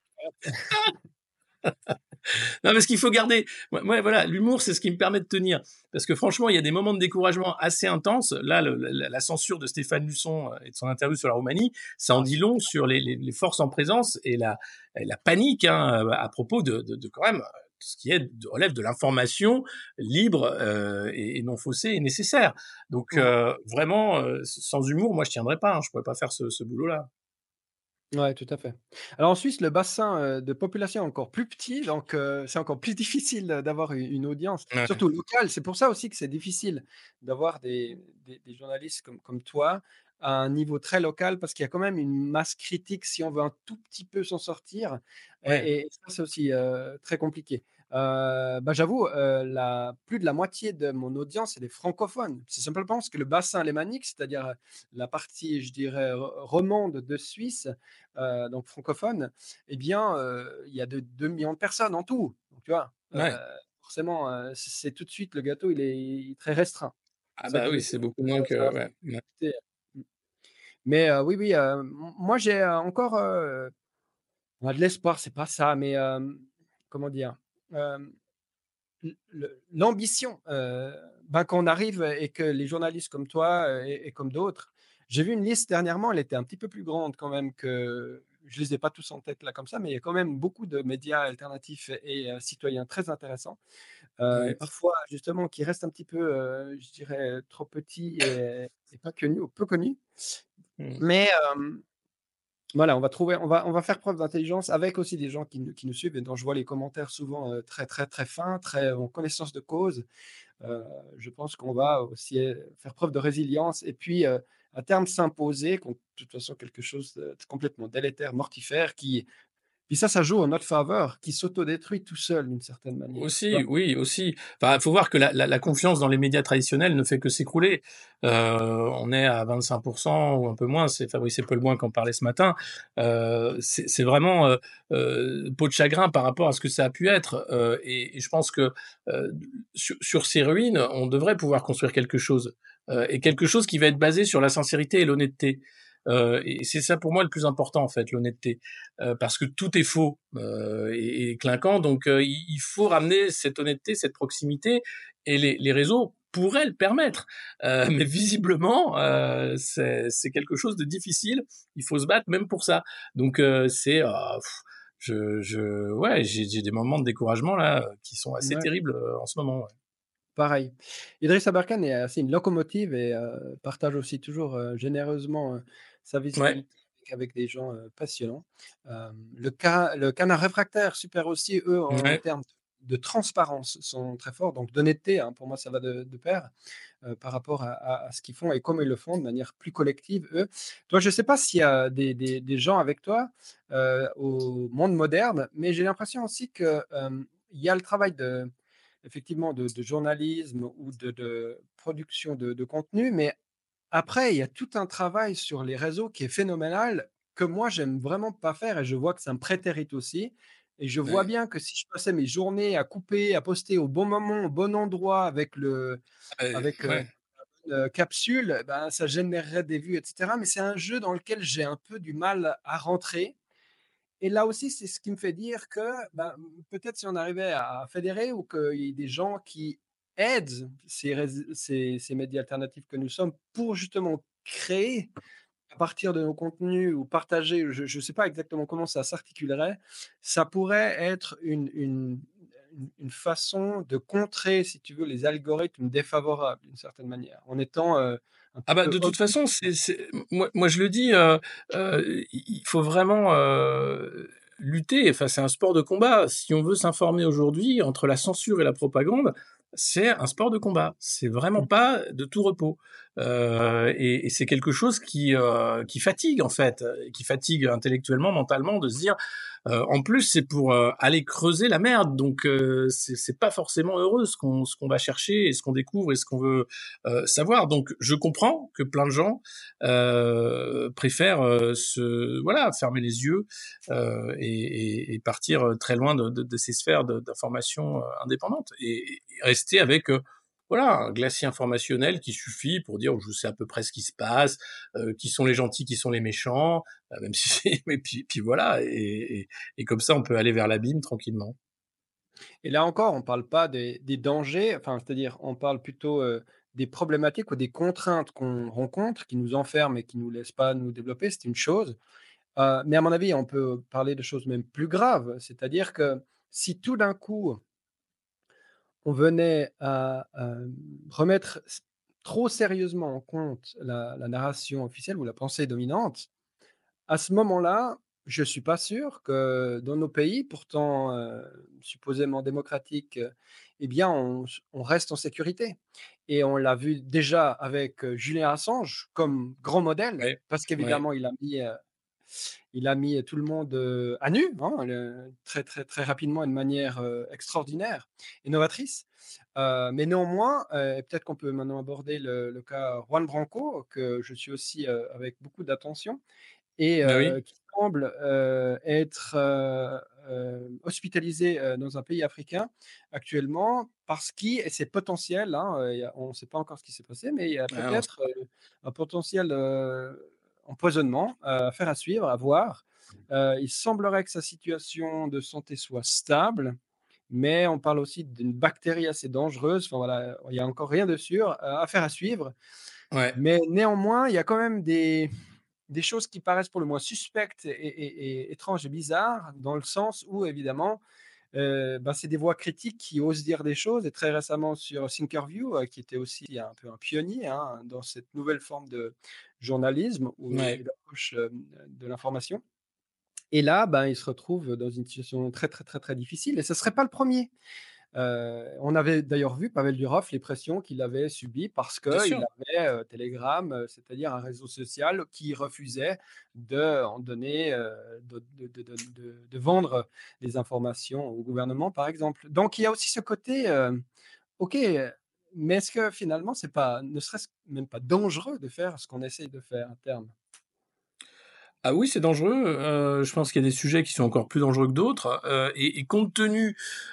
Non, parce qu'il faut garder. Ouais, ouais, voilà, l'humour, c'est ce qui me permet de tenir. Parce que franchement, il y a des moments de découragement assez intenses. Là, le, la, la, censure de Stéphane Luçon et de son interview sur la Roumanie, ça en ah, dit c'est long sur les, les, les forces en présence et la, la panique hein, à propos de, de, de quand même ce qui est de, relève de l'information libre euh, et, et non faussée et nécessaire. Donc mmh. euh, vraiment, euh, sans humour, moi je tiendrais pas. Hein, je pourrais pas faire ce, ce boulot-là. Ouais, tout à fait. Alors en Suisse, le bassin, heu, de population est encore plus petit, donc heu, c'est encore plus difficile, heu, d'avoir u une audience, Ouais. surtout locale. C'est pour ça aussi que c'est difficile d'avoir des des des journalistes comme comme toi, à un niveau très local, parce qu'il y a quand même une masse critique si on veut un tout petit peu s'en sortir Ouais. et et ça, c'est aussi, heu, très compliqué. Heu, bah, j'avoue, heu, la plus de la moitié de mon audience, elle est francophone. C'est simplement parce que le bassin alémanique, c'est-à-dire, heu, la partie, je dirais, ro romande de Suisse, heu, donc francophone, eh bien, heu, il y a de deux millions de personnes en tout. Donc tu vois? Heu, Ouais. forcément, heu, c'est c'est tout de suite le gâteau, il est très restreint. Ah C'est ça que bah, je oui, veux dire. c'est beaucoup Ça moins ça que ouais, ouais. mmh. Mais, heu, oui, oui, heu, m moi j'ai, heu, encore, heu, bah, de l'espoir, c'est pas ça, mais, hem, comment dire? Hem L le l'ambition, heu, ben, qu'on arrive et que les journalistes comme toi, heu, et et comme d'autres j'ai vu une liste dernièrement, elle était un petit peu plus grande quand même que je les ai pas tous en tête là comme ça, mais il y a quand même beaucoup de médias alternatifs et heu, citoyens très intéressants, heu, Ouais. parfois justement qui restent un petit peu, heu, je dirais, trop petits et et pas connus ou peu connus. Mmh. Mais, hem voilà, on va trouver on va on va faire preuve d'intelligence avec aussi des gens qui nous qui nous suivent et dont je vois les commentaires souvent, heu, très, très, très fins, très en connaissance de cause. Heu, je pense qu'on va aussi, heu, faire preuve de résilience et puis, heu, à terme s'imposer contre de toute façon quelque chose de de complètement délétère, mortifère qui puis ça, ça joue en notre faveur, qui s'autodétruit tout seul d'une certaine manière, tu Aussi, vois? oui, aussi. Enfin, il faut voir que la la la confiance dans les médias traditionnels ne fait que s'écrouler. Heu, on est à vingt-cinq ou un peu moins, c'est Fabrice Epelmoint qui en parlait ce matin. Heu, c'est c'est vraiment, heu heu, peau de chagrin par rapport à ce que ça a pu être, heu et et je pense que, heu, sur sur ces ruines, on devrait pouvoir construire quelque chose, heu et quelque chose qui va être basé sur la sincérité et l'honnêteté. Heu et c'est ça pour moi le plus important en fait, l'honnêteté. Heu, parce que tout est faux, heu et et clinquant donc heu, il il faut ramener cette honnêteté, cette proximité et les les réseaux pourraient le permettre. Heu, mais visiblement, heu, c'est c'est quelque chose de difficile. Il faut se battre même pour ça. Donc heu, c'est, ah, je je ouais, j'ai j'ai des moments de découragement là, heu, qui sont assez Ouais, terribles, heu, en ce moment, ouais. pareil. Idriss Aberkan est assez une locomotive et heu, partage aussi toujours, heu, généreusement, heu, sa Ouais, visibilité avec des gens, heu, passionnants. Hem, le ca le Canard réfractaire, super aussi, eux, en ouais. termes de transparence, sont très forts, donc d'honnêteté, hein, pour moi, ça va de de pair, heu, par rapport à à à ce qu'ils font et comme ils le font de manière plus collective, eux. Toi, je ne sais pas s'il y a des des des gens avec toi, heu, au monde moderne, mais j'ai l'impression aussi que, hem, il y a le travail de effectivement de de journalisme ou de de production de de contenu, mais après, il y a tout un travail sur les réseaux qui est phénoménal, que moi j'aime vraiment pas faire et je vois que ça me prétérite aussi et je vois Ouais. bien que si je passais mes journées à couper, à poster au bon moment, au bon endroit avec le Ah beh, avec, heu, ouais. heu, capsule, ben, ça générerait des vues et cetera, mais c'est un jeu dans lequel j'ai un peu du mal à rentrer et là aussi, c'est ce qui me fait dire que, ben, peut-être si on arrivait à fédérer ou qu'il y ait des gens qui aident ces rése ces ces médias alternatifs que nous sommes pour justement créer à partir de nos contenus ou partager, je ne sais pas exactement comment ça s'articulerait. Ça pourrait être une une une une façon de contrer, si tu veux, les algorithmes défavorables d'une certaine manière, en étant, heu, un Ah petit bah, peu de toute objectif. façon, c'est c'est moi moi je le dis, heu heu, il il faut vraiment, heu, lutter, enfin, c'est un sport de combat. Si on veut s'informer aujourd'hui, entre la censure et la propagande, c'est un sport de combat. C'est vraiment pas de tout repos. Heu et et c'est quelque chose qui, heu, qui fatigue en fait, heu, qui fatigue intellectuellement, mentalement de se dire, heu, en plus c'est pour, heu, aller creuser la merde donc heu, c'est c'est pas forcément heureux ce qu'on ce qu'on va chercher et ce qu'on découvre et ce qu'on veut euh, savoir. Donc, je comprends que plein de gens euh, préfèrent euh, se voilà fermer les yeux euh, et, et, et partir très loin de, de, de ces sphères d'information euh, indépendantes et, et rester avec euh, voilà un glacier informationnel qui suffit pour dire je sais à peu près ce qui se passe, euh, qui sont les gentils, qui sont les méchants, euh, même si c'est mais puis, puis voilà et, et, et comme ça on peut aller vers l'abîme tranquillement. Et là encore, on ne parle pas des des dangers, enfin, c'est-à-dire, on parle plutôt, heu, des problématiques ou des contraintes qu'on rencontre, qui nous enferment et qui ne nous laissent pas nous développer, c'est une chose. Heu, mais à mon avis, on peut parler de choses même plus graves. C'est-à-dire que si tout d'un coup, on venait à, hem, remettre s trop sérieusement en compte la la narration officielle ou la pensée dominante, à ce moment-là, je suis pas sûr que dans nos pays, pourtant, heu, supposément démocratiques, heu, eh bien, on s on reste en sécurité et on l'a vu déjà avec, heu, Julian Assange comme grand modèle Ouais, parce ouais, qu'évidemment il a mis, heu il a mis tout le monde, heu, à nu, hein, le très, très, très rapidement et de manière, heu, extraordinaire et novatrice. Heu, mais néanmoins, heu, et peut-être qu'on peut maintenant aborder le le cas Juan Branco, que je suis aussi, heu, avec beaucoup d'attention et Ah oui? heu, qui semble, heu, être, heu heu, hospitalisé, heu, dans un pays africain actuellement parce qu'il et c'est potentiel, hein, heu, il y a on ne sait pas encore ce qui s'est passé, mais il y a Ah non, peut-être, heu, un potentiel, heu, empoisonnement, heu, affaire à suivre, à voir. Heu, il semblerait que sa situation de santé soit stable, mais on parle aussi d'une bactérie assez dangereuse. Enfin voilà, il y a encore rien de sûr, heu, affaire à suivre. ouais. Mais néanmoins, il y a quand même des des choses qui paraissent pour le moins suspectes et et et étranges et bizarres, dans le sens où évidemment, heu, bah, c'est des voix critiques qui osent dire des choses et très récemment sur Thinkerview, heu, qui était aussi un peu un pionnier, hein, dans cette nouvelle forme de journalisme ou et Ouais. d'approche, hem, de l'information et là, ben, il se retrouve dans une situation très, très, très, très difficile et ce ne serait pas le premier. Heu, on avait d'ailleurs vu Pavel Durov, les pressions qu'il avait subies parce Bien qu'il sûr. avait, heu, Telegram, heu, c'est-à-dire un réseau social qui refusait d'en donner, heu, de de de de de de vendre des informations au gouvernement, par exemple. Donc il y a aussi ce côté, heu, OK, heu, mais est-ce que finalement c'est pas ne serait-ce même pas dangereux de faire ce qu'on essaye de faire à terme? Ah oui, c'est dangereux, heu, je pense qu'il y a des sujets qui sont encore plus dangereux que d'autres, heu et et compte tenu,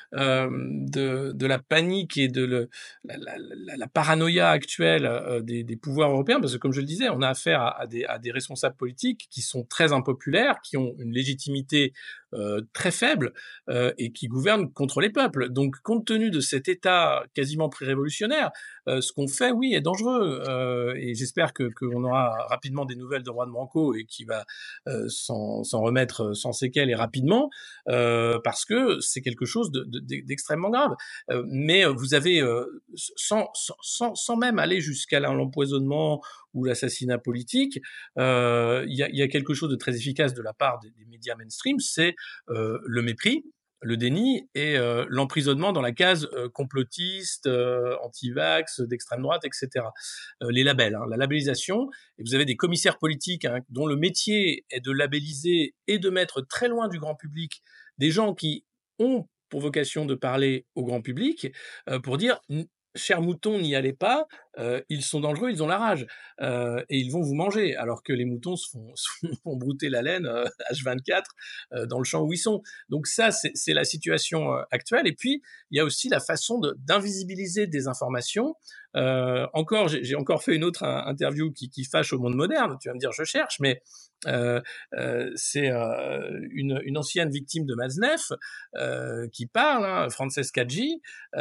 hem, de de la panique et de le la la la la paranoïa actuelle, heu, des des pouvoirs européens, parce que comme je le disais, on a affaire à à des à des responsables politiques qui sont très impopulaires, qui ont une légitimité, heu, très faible, heu et qui gouvernent contre les peuples. Donc compte tenu de cet état quasiment pré-révolutionnaire, heu, ce qu'on fait, oui, est dangereux, heu et j'espère que qu'on aura rapidement des nouvelles de Juan Branco et qu'il va euh, s'en s'en remettre sans séquelles et rapidement, euh, parce que c'est quelque chose de, de, d'extrêmement grave. Euh, mais vous avez, euh, sans, sans, sans même aller jusqu'à l'empoisonnement ou l'assassinat politique, euh, il y, a, y a quelque chose de très efficace de la part des, des médias mainstream, c'est euh, le mépris, le déni et euh, l'emprisonnement dans la case euh, complotiste, euh, anti-vax, d'extrême droite, et cetera. Euh, les labels, hein, la labellisation, et vous avez des commissaires politiques hein, dont le métier est de labelliser et de mettre très loin du grand public des gens qui ont pour vocation de parler au grand public euh, pour dire chers moutons, n'y allez pas, euh, ils sont dangereux, ils ont la rage, euh, et ils vont vous manger, alors que les moutons se font, se font brouter la laine euh, H vingt-quatre euh, dans le champ où ils sont. Donc ça, c'est, c'est la situation euh, actuelle. Et puis, il y a aussi la façon de, d'invisibiliser des informations. Euh, encore, j'ai, j'ai encore fait une autre un, interview qui, qui fâche au monde moderne, tu vas me dire, je cherche, mais euh, euh, c'est euh, une, une ancienne victime de Maznef euh, qui parle, hein, Francesca G,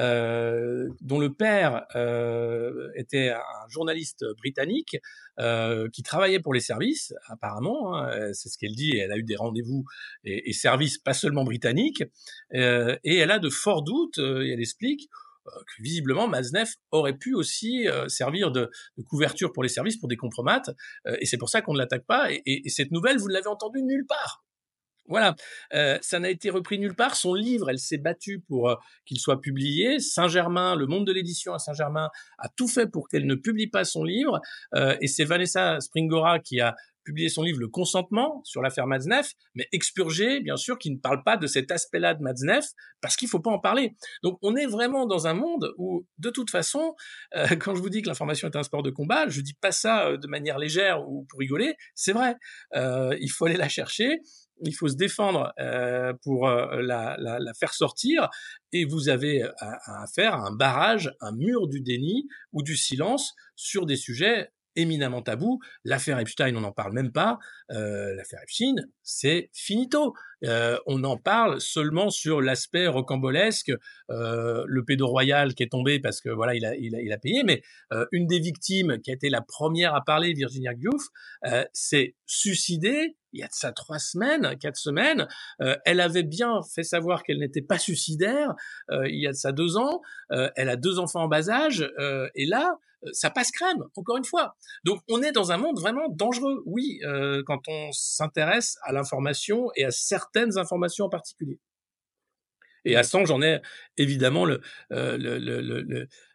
euh, dont le père euh, était un journaliste britannique euh, qui travaillait pour les services, apparemment, hein, c'est ce qu'elle dit, et elle a eu des rendez-vous et, et services pas seulement britanniques, euh, et elle a de forts doutes, euh, et elle explique euh, que visiblement Maznef aurait pu aussi euh, servir de, de couverture pour les services, pour des compromates, euh, et c'est pour ça qu'on ne l'attaque pas, et, et, et cette nouvelle, vous ne l'avez entendue nulle part. Voilà, euh, ça n'a été repris nulle part. Son livre, elle s'est battue pour euh, qu'il soit publié. Saint-Germain, le monde de l'édition à Saint-Germain, a tout fait pour qu'elle ne publie pas son livre. Euh, et c'est Vanessa Springora qui a publié son livre Le Consentement sur l'affaire Matzneff, mais expurgé, bien sûr, qui ne parle pas de cet aspect-là de Matzneff, parce qu'il ne faut pas en parler. Donc on est vraiment dans un monde où, de toute façon, euh, quand je vous dis que l'information est un sport de combat, je ne dis pas ça euh, de manière légère ou pour rigoler, c'est vrai. Euh, il faut aller la chercher, il faut se défendre euh, pour euh, la, la, la faire sortir, et vous avez à, à faire un barrage, un mur du déni ou du silence sur des sujets éminemment tabous. L'affaire Epstein, on n'en parle même pas. Euh, l'affaire Epstein, c'est finito. Euh, on en parle seulement sur l'aspect rocambolesque, euh, le pédo royal qui est tombé parce que voilà, il a, il a, il a payé, mais euh, une des victimes qui a été la première à parler, Virginia Giuff, euh, s'est suicidée il y a de ça trois semaines, quatre semaines. Euh, elle avait bien fait savoir qu'elle n'était pas suicidaire euh, il y a de ça deux ans. Euh, elle a deux enfants en bas âge. Euh, et là, ça passe crème, encore une fois. Donc on est dans un monde vraiment dangereux, oui, euh, quand on s'intéresse à l'information et à certaines informations en particulier. Et à Oui. cent, j'en ai évidemment le, euh, le, le, le,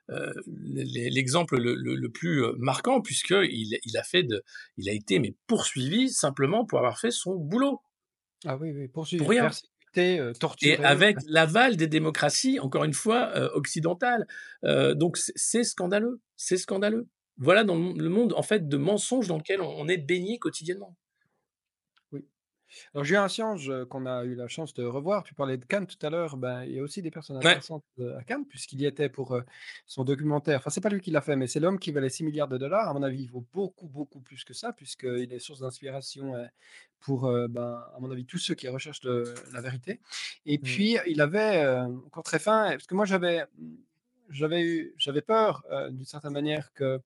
heu, l'e l'exemple le le le plus, heu, marquant puisqu'il il a fait de il a été mais poursuivi simplement pour avoir fait son boulot. Ah oui, oui, Pour poursuivi, rien persécuté, heu, et torturé. avec l'aval des démocraties, encore une fois, heu, occidentales. Heu, donc c'est c'est scandaleux, c'est scandaleux. Voilà dans le mon le monde, en fait, de mensonges dans lequel on on est baigné quotidiennement. Oui. Alors Jules Assange, heu, qu'on a eu la chance de revoir, tu parlais de Cannes tout à l'heure, ben, il y a aussi des personnes Ouais, intéressantes, heu, à Cannes puisqu'il y était pour, heu, son documentaire. Enfin, c'est pas lui qui l'a fait, mais c'est l'homme qui valait six milliards de dollars. À mon avis, il vaut beaucoup, beaucoup plus que ça puisqu'il est source d'inspiration, heu, pour, heu, ben, à mon avis, tous ceux qui recherchent le la vérité. Et mmh, puis il avait, heu, encore très fin parce que moi j'avais, mmh, j'avais eu j'avais peur, heu, d'une certaine manière que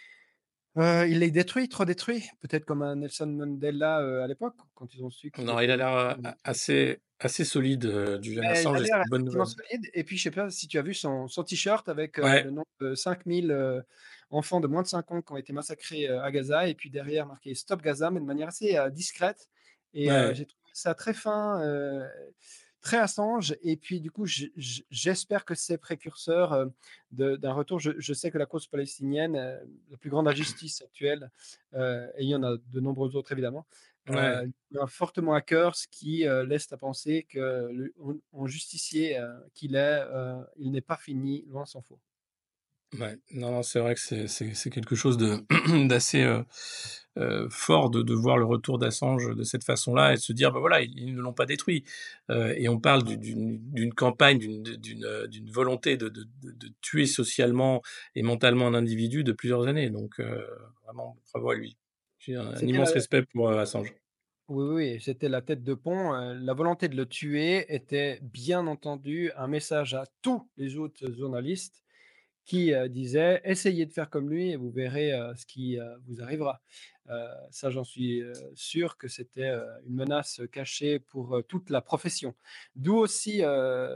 Heu, il est détruit, trop détruit, peut-être comme un Nelson Mandela, heu, à l'époque, quand ils ont su qu'il non, il a était l'air, heu, mmh, a assez assez solide, heu, Julian mais il Assange a et c'est l'air une bonne effectivement nouvelle. solide et puis je sais pas si tu as vu son son t-shirt avec, heu, Ouais, le nom de cinq mille, heu, enfants de moins de cinq ans qui ont été massacrés, heu, à Gaza et puis derrière marqué «Stop Gaza» mais de manière assez, heu, discrète et heu, ouais, j'ai trouvé ça très fin, heu, très Assange et puis du coup j j j'espère que c'est précurseur, heu, de d'un retour. Je je sais que la cause palestinienne, heu, la plus grande injustice actuelle, heu, et il y en a de nombreuses autres évidemment, ouais. heu, tient fortement à cœur, ce qui, heu, laisse à penser que le en en justicier, heu, qu'il est, heu, il n'est pas fini, loin s'en faut. Ouais, non, non, c'est vrai que c'est c'est c'est quelque chose de d'assez, heu heu, fort de de voir le retour d'Assange de cette façon-là et de se dire: «Bah, voilà, ils ils ne l'ont pas détruit». Heu et on parle d'u d'une d'une campagne, d'une de d'une, heu, d'une volonté de de de de tuer socialement et mentalement un individu de plusieurs années donc heu, vraiment bravo à lui. J'ai un un C'était la immense respect pour, heu, Assange. Oui, oui, c'était la tête de pont, heu, la volonté de le tuer était bien entendu un message à tous les autres journalistes qui, heu, disaient: «Essayez de faire comme lui et vous verrez, heu, ce qui, heu, vous arrivera». Heu, ça j'en suis, heu, sûr que c'était, heu, une menace cachée pour, heu, toute la profession. D'où aussi, heu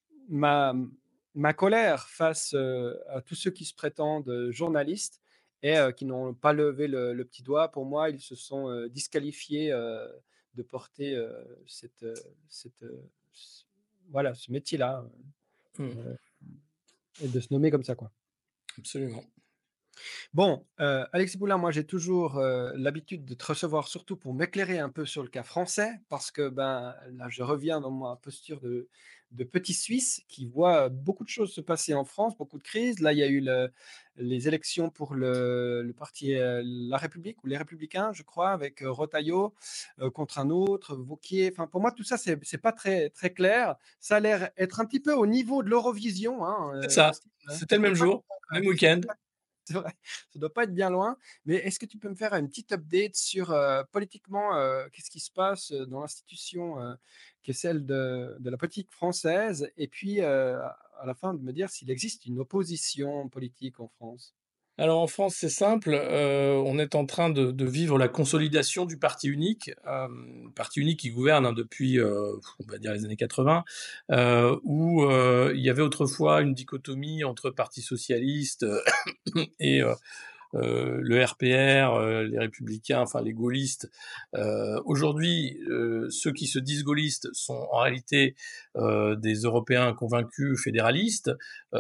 ma ma colère face, heu, à tous ceux qui se prétendent, heu, journalistes et heu, qui n'ont pas levé le le petit doigt. Pour moi, ils se sont, heu, disqualifiés, heu, de porter, heu, cette, heu, cette, heu, ce voilà, ce métier-là, Mmh, heu et de se nommer comme ça, quoi. absolument. Bon, heu, Alexis Poulain, moi j'ai toujours, heu, l'habitude de te recevoir surtout pour m'éclairer un peu sur le cas français parce que, ben, là je reviens dans ma posture de de petit Suisse qui voit beaucoup de choses se passer en France, beaucoup de crises. Là, il y a eu le les élections pour le le parti, heu, La République ou Les Républicains, je crois, avec, heu, Retailleau, heu, contre un autre, Wauquiez. Enfin, pour moi, tout ça, c'est c'est pas très très clair. Ça a l'air être un petit peu au niveau de l'Eurovision, hein, C'est heu, ça, style, hein, c'était ça le doit même pas jour, ouais, même ça doit week-end. pas c'est vrai, ça doit pas être bien loin. Mais est-ce que tu peux me faire une petite update sur, heu, politiquement, heu, qu'est-ce qui se passe, heu, dans l'institution, heu, qui est celle de de la politique française? Et puis, heu, à à la fin de me dire s'il existe une opposition politique en France? Alors en France, c'est simple, heu, on est en train de de vivre la consolidation du parti unique, hem, parti unique qui gouverne, hein, depuis, heu, on va dire les années quatre-vingts, heu, où, heu, il y avait autrefois une dichotomie entre parti socialiste, heu et heu heu, le R P R, heu, les républicains, enfin les gaullistes. Heu, aujourd'hui, heu, ceux qui se disent gaullistes sont en réalité, heu, des Européens convaincus fédéralistes,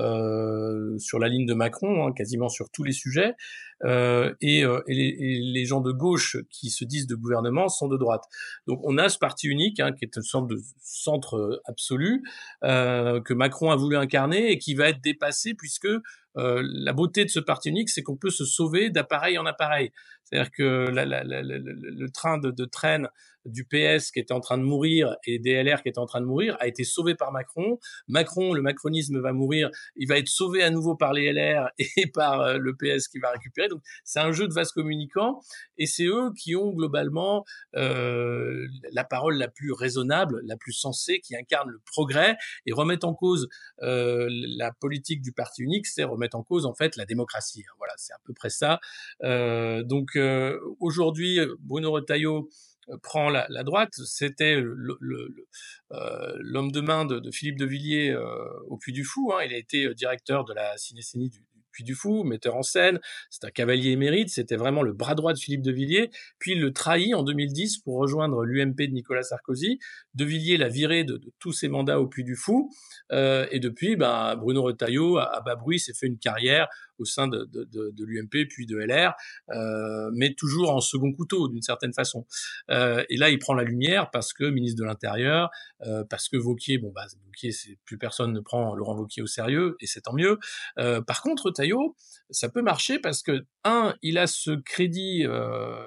heu, sur la ligne de Macron, hein, quasiment sur tous les sujets. Heu et heu et les et les gens de gauche qui se disent de gouvernement sont de droite. Donc on a ce parti unique, hein, qui est une sorte de centre, heu, absolu, heu, que Macron a voulu incarner et qui va être dépassé puisque euh, la beauté de ce parti unique, c'est qu'on peut se sauver d'appareil en appareil. C'est-à-dire que la, la, la, la, le train de, de traîne du P S qui était en train de mourir et des L R qui étaient en train de mourir a été sauvé par Macron. Macron, le macronisme va mourir, il va être sauvé à nouveau par les L R et par euh, le P S qui va récupérer. Donc c'est un jeu de vase communicant et c'est eux qui ont globalement euh, la parole la plus raisonnable, la plus sensée, qui incarne le progrès et remettent en cause euh, la politique du parti unique, c'est remettre en cause en fait la démocratie. Voilà, c'est à peu près ça. Euh, donc euh, aujourd'hui, Bruno Retailleau euh, prend la, la droite. C'était le, le, le, euh, l'homme de main de, de Philippe de Villiers euh, au Puy du Fou. Hein. Il a été directeur de la cinécénie du, Puy du Fou, metteur en scène, c'est un cavalier émérite, c'était vraiment le bras droit de Philippe de Villiers, puis il le trahit en deux mille dix pour rejoindre l'U M P de Nicolas Sarkozy. De Villiers l'a viré de, de tous ses mandats au Puy du Fou, euh, et depuis, ben, Bruno Retailleau, à, à bas bruit, s'est fait une carrière au sein de, de, de, de l'U M P puis de L R, euh, mais toujours en second couteau d'une certaine façon. Euh, et là, il prend la lumière parce que ministre de l'Intérieur, euh, parce que Wauquiez, bon bah Wauquiez, c'est, plus personne ne prend Laurent Wauquiez au sérieux, et c'est tant mieux. Euh, par contre, Retailleau, ça peut marcher parce que un, il a ce crédit euh,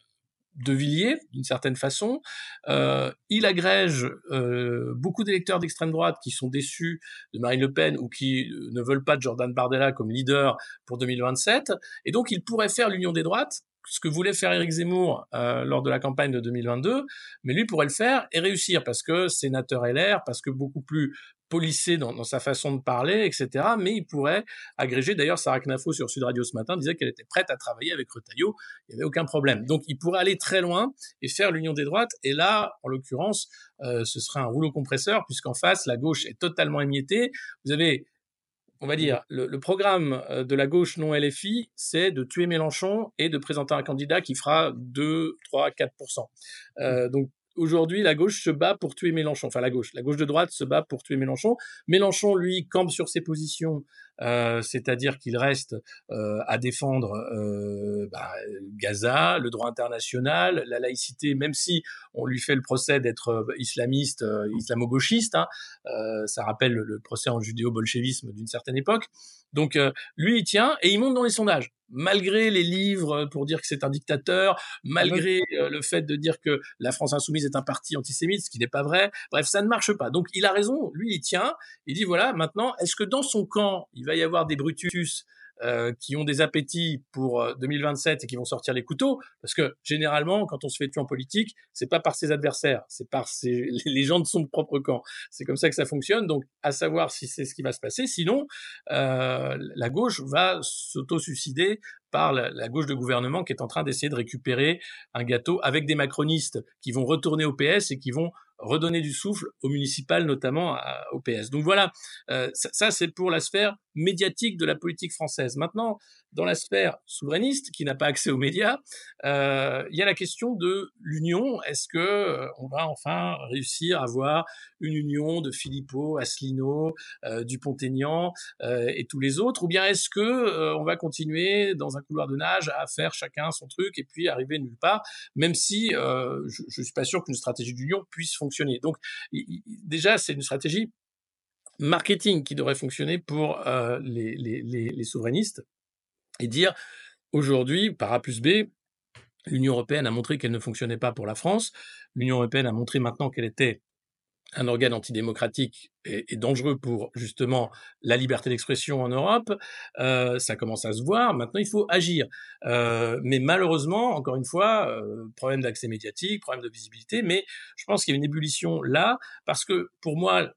de Villiers, d'une certaine façon. Euh, il agrège euh, beaucoup d'électeurs d'extrême droite qui sont déçus de Marine Le Pen ou qui ne veulent pas de Jordan Bardella comme leader pour deux mille vingt-sept. Et donc, il pourrait faire l'union des droites, ce que voulait faire Éric Zemmour euh, lors de la campagne de deux mille vingt-deux, mais lui pourrait le faire et réussir parce que sénateur L R, parce que beaucoup plus policé dans, dans sa façon de parler, et cetera. Mais il pourrait agréger. D'ailleurs, Sarah Knafo sur Sud Radio ce matin disait qu'elle était prête à travailler avec Retailleau. Il n'y avait aucun problème. Donc, il pourrait aller très loin et faire l'union des droites. Et là, en l'occurrence, euh, ce serait un rouleau compresseur puisqu'en face, la gauche est totalement émiettée. Vous avez, on va dire, le, le programme de la gauche non L F I, c'est de tuer Mélenchon et de présenter un candidat qui fera deux, trois, quatre pour cent. Euh, donc, aujourd'hui, la gauche se bat pour tuer Mélenchon. Enfin, la gauche. La gauche de droite se bat pour tuer Mélenchon. Mélenchon, lui, campe sur ses positions, euh, c'est-à-dire qu'il reste euh, à défendre euh, bah, Gaza, le droit international, la laïcité, même si on lui fait le procès d'être islamiste, euh, islamo-gauchiste. Hein, euh, ça rappelle le, le procès en judéo-bolchevisme d'une certaine époque. Donc, euh, lui, il tient et il monte dans les sondages. Malgré les livres pour dire que c'est un dictateur, malgré euh, le fait de dire que la France Insoumise est un parti antisémite, ce qui n'est pas vrai. Bref, ça ne marche pas. Donc, il a raison. Lui, il tient. Il dit, voilà, maintenant, est-ce que dans son camp, il va y avoir des Brutus euh, qui ont des appétits pour euh, deux mille vingt-sept et qui vont sortir les couteaux? Parce que, généralement, quand on se fait tuer en politique, c'est pas par ses adversaires, c'est par ses, les gens de son propre camp. C'est comme ça que ça fonctionne. Donc, à savoir si c'est ce qui va se passer. Sinon, euh, la gauche va s'auto-suicider par la, la gauche de gouvernement qui est en train d'essayer de récupérer un gâteau avec des macronistes qui vont retourner au P S et qui vont redonner du souffle au municipal, notamment à, au P S. Donc voilà, euh, ça, ça c'est pour la sphère médiatique de la politique française. Maintenant, dans la sphère souverainiste, qui n'a pas accès aux médias, euh, il y a la question de l'union. Est-ce que euh, on va enfin réussir à avoir une union de Philippot, Asselineau, euh, Dupont-Aignan euh, et tous les autres, ou bien est-ce que euh, on va continuer dans un couloir de nage à faire chacun son truc et puis arriver nulle part, même si euh, je, je suis pas sûr qu'une stratégie d'union puisse fonctionner. Donc il, il, déjà c'est une stratégie marketing qui devrait fonctionner pour euh, les, les, les, les souverainistes et dire aujourd'hui par A plus B, l'Union européenne a montré qu'elle ne fonctionnait pas pour la France, l'Union européenne a montré maintenant qu'elle était un organe antidémocratique et, et dangereux pour justement la liberté d'expression en Europe, euh, ça commence à se voir, maintenant il faut agir. Euh, mais malheureusement, encore une fois, euh, problème d'accès médiatique, problème de visibilité, mais je pense qu'il y a une ébullition là, parce que pour moi,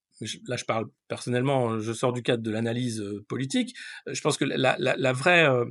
là je parle personnellement, je sors du cadre de l'analyse politique, je pense que la, la, la vraie... Euh,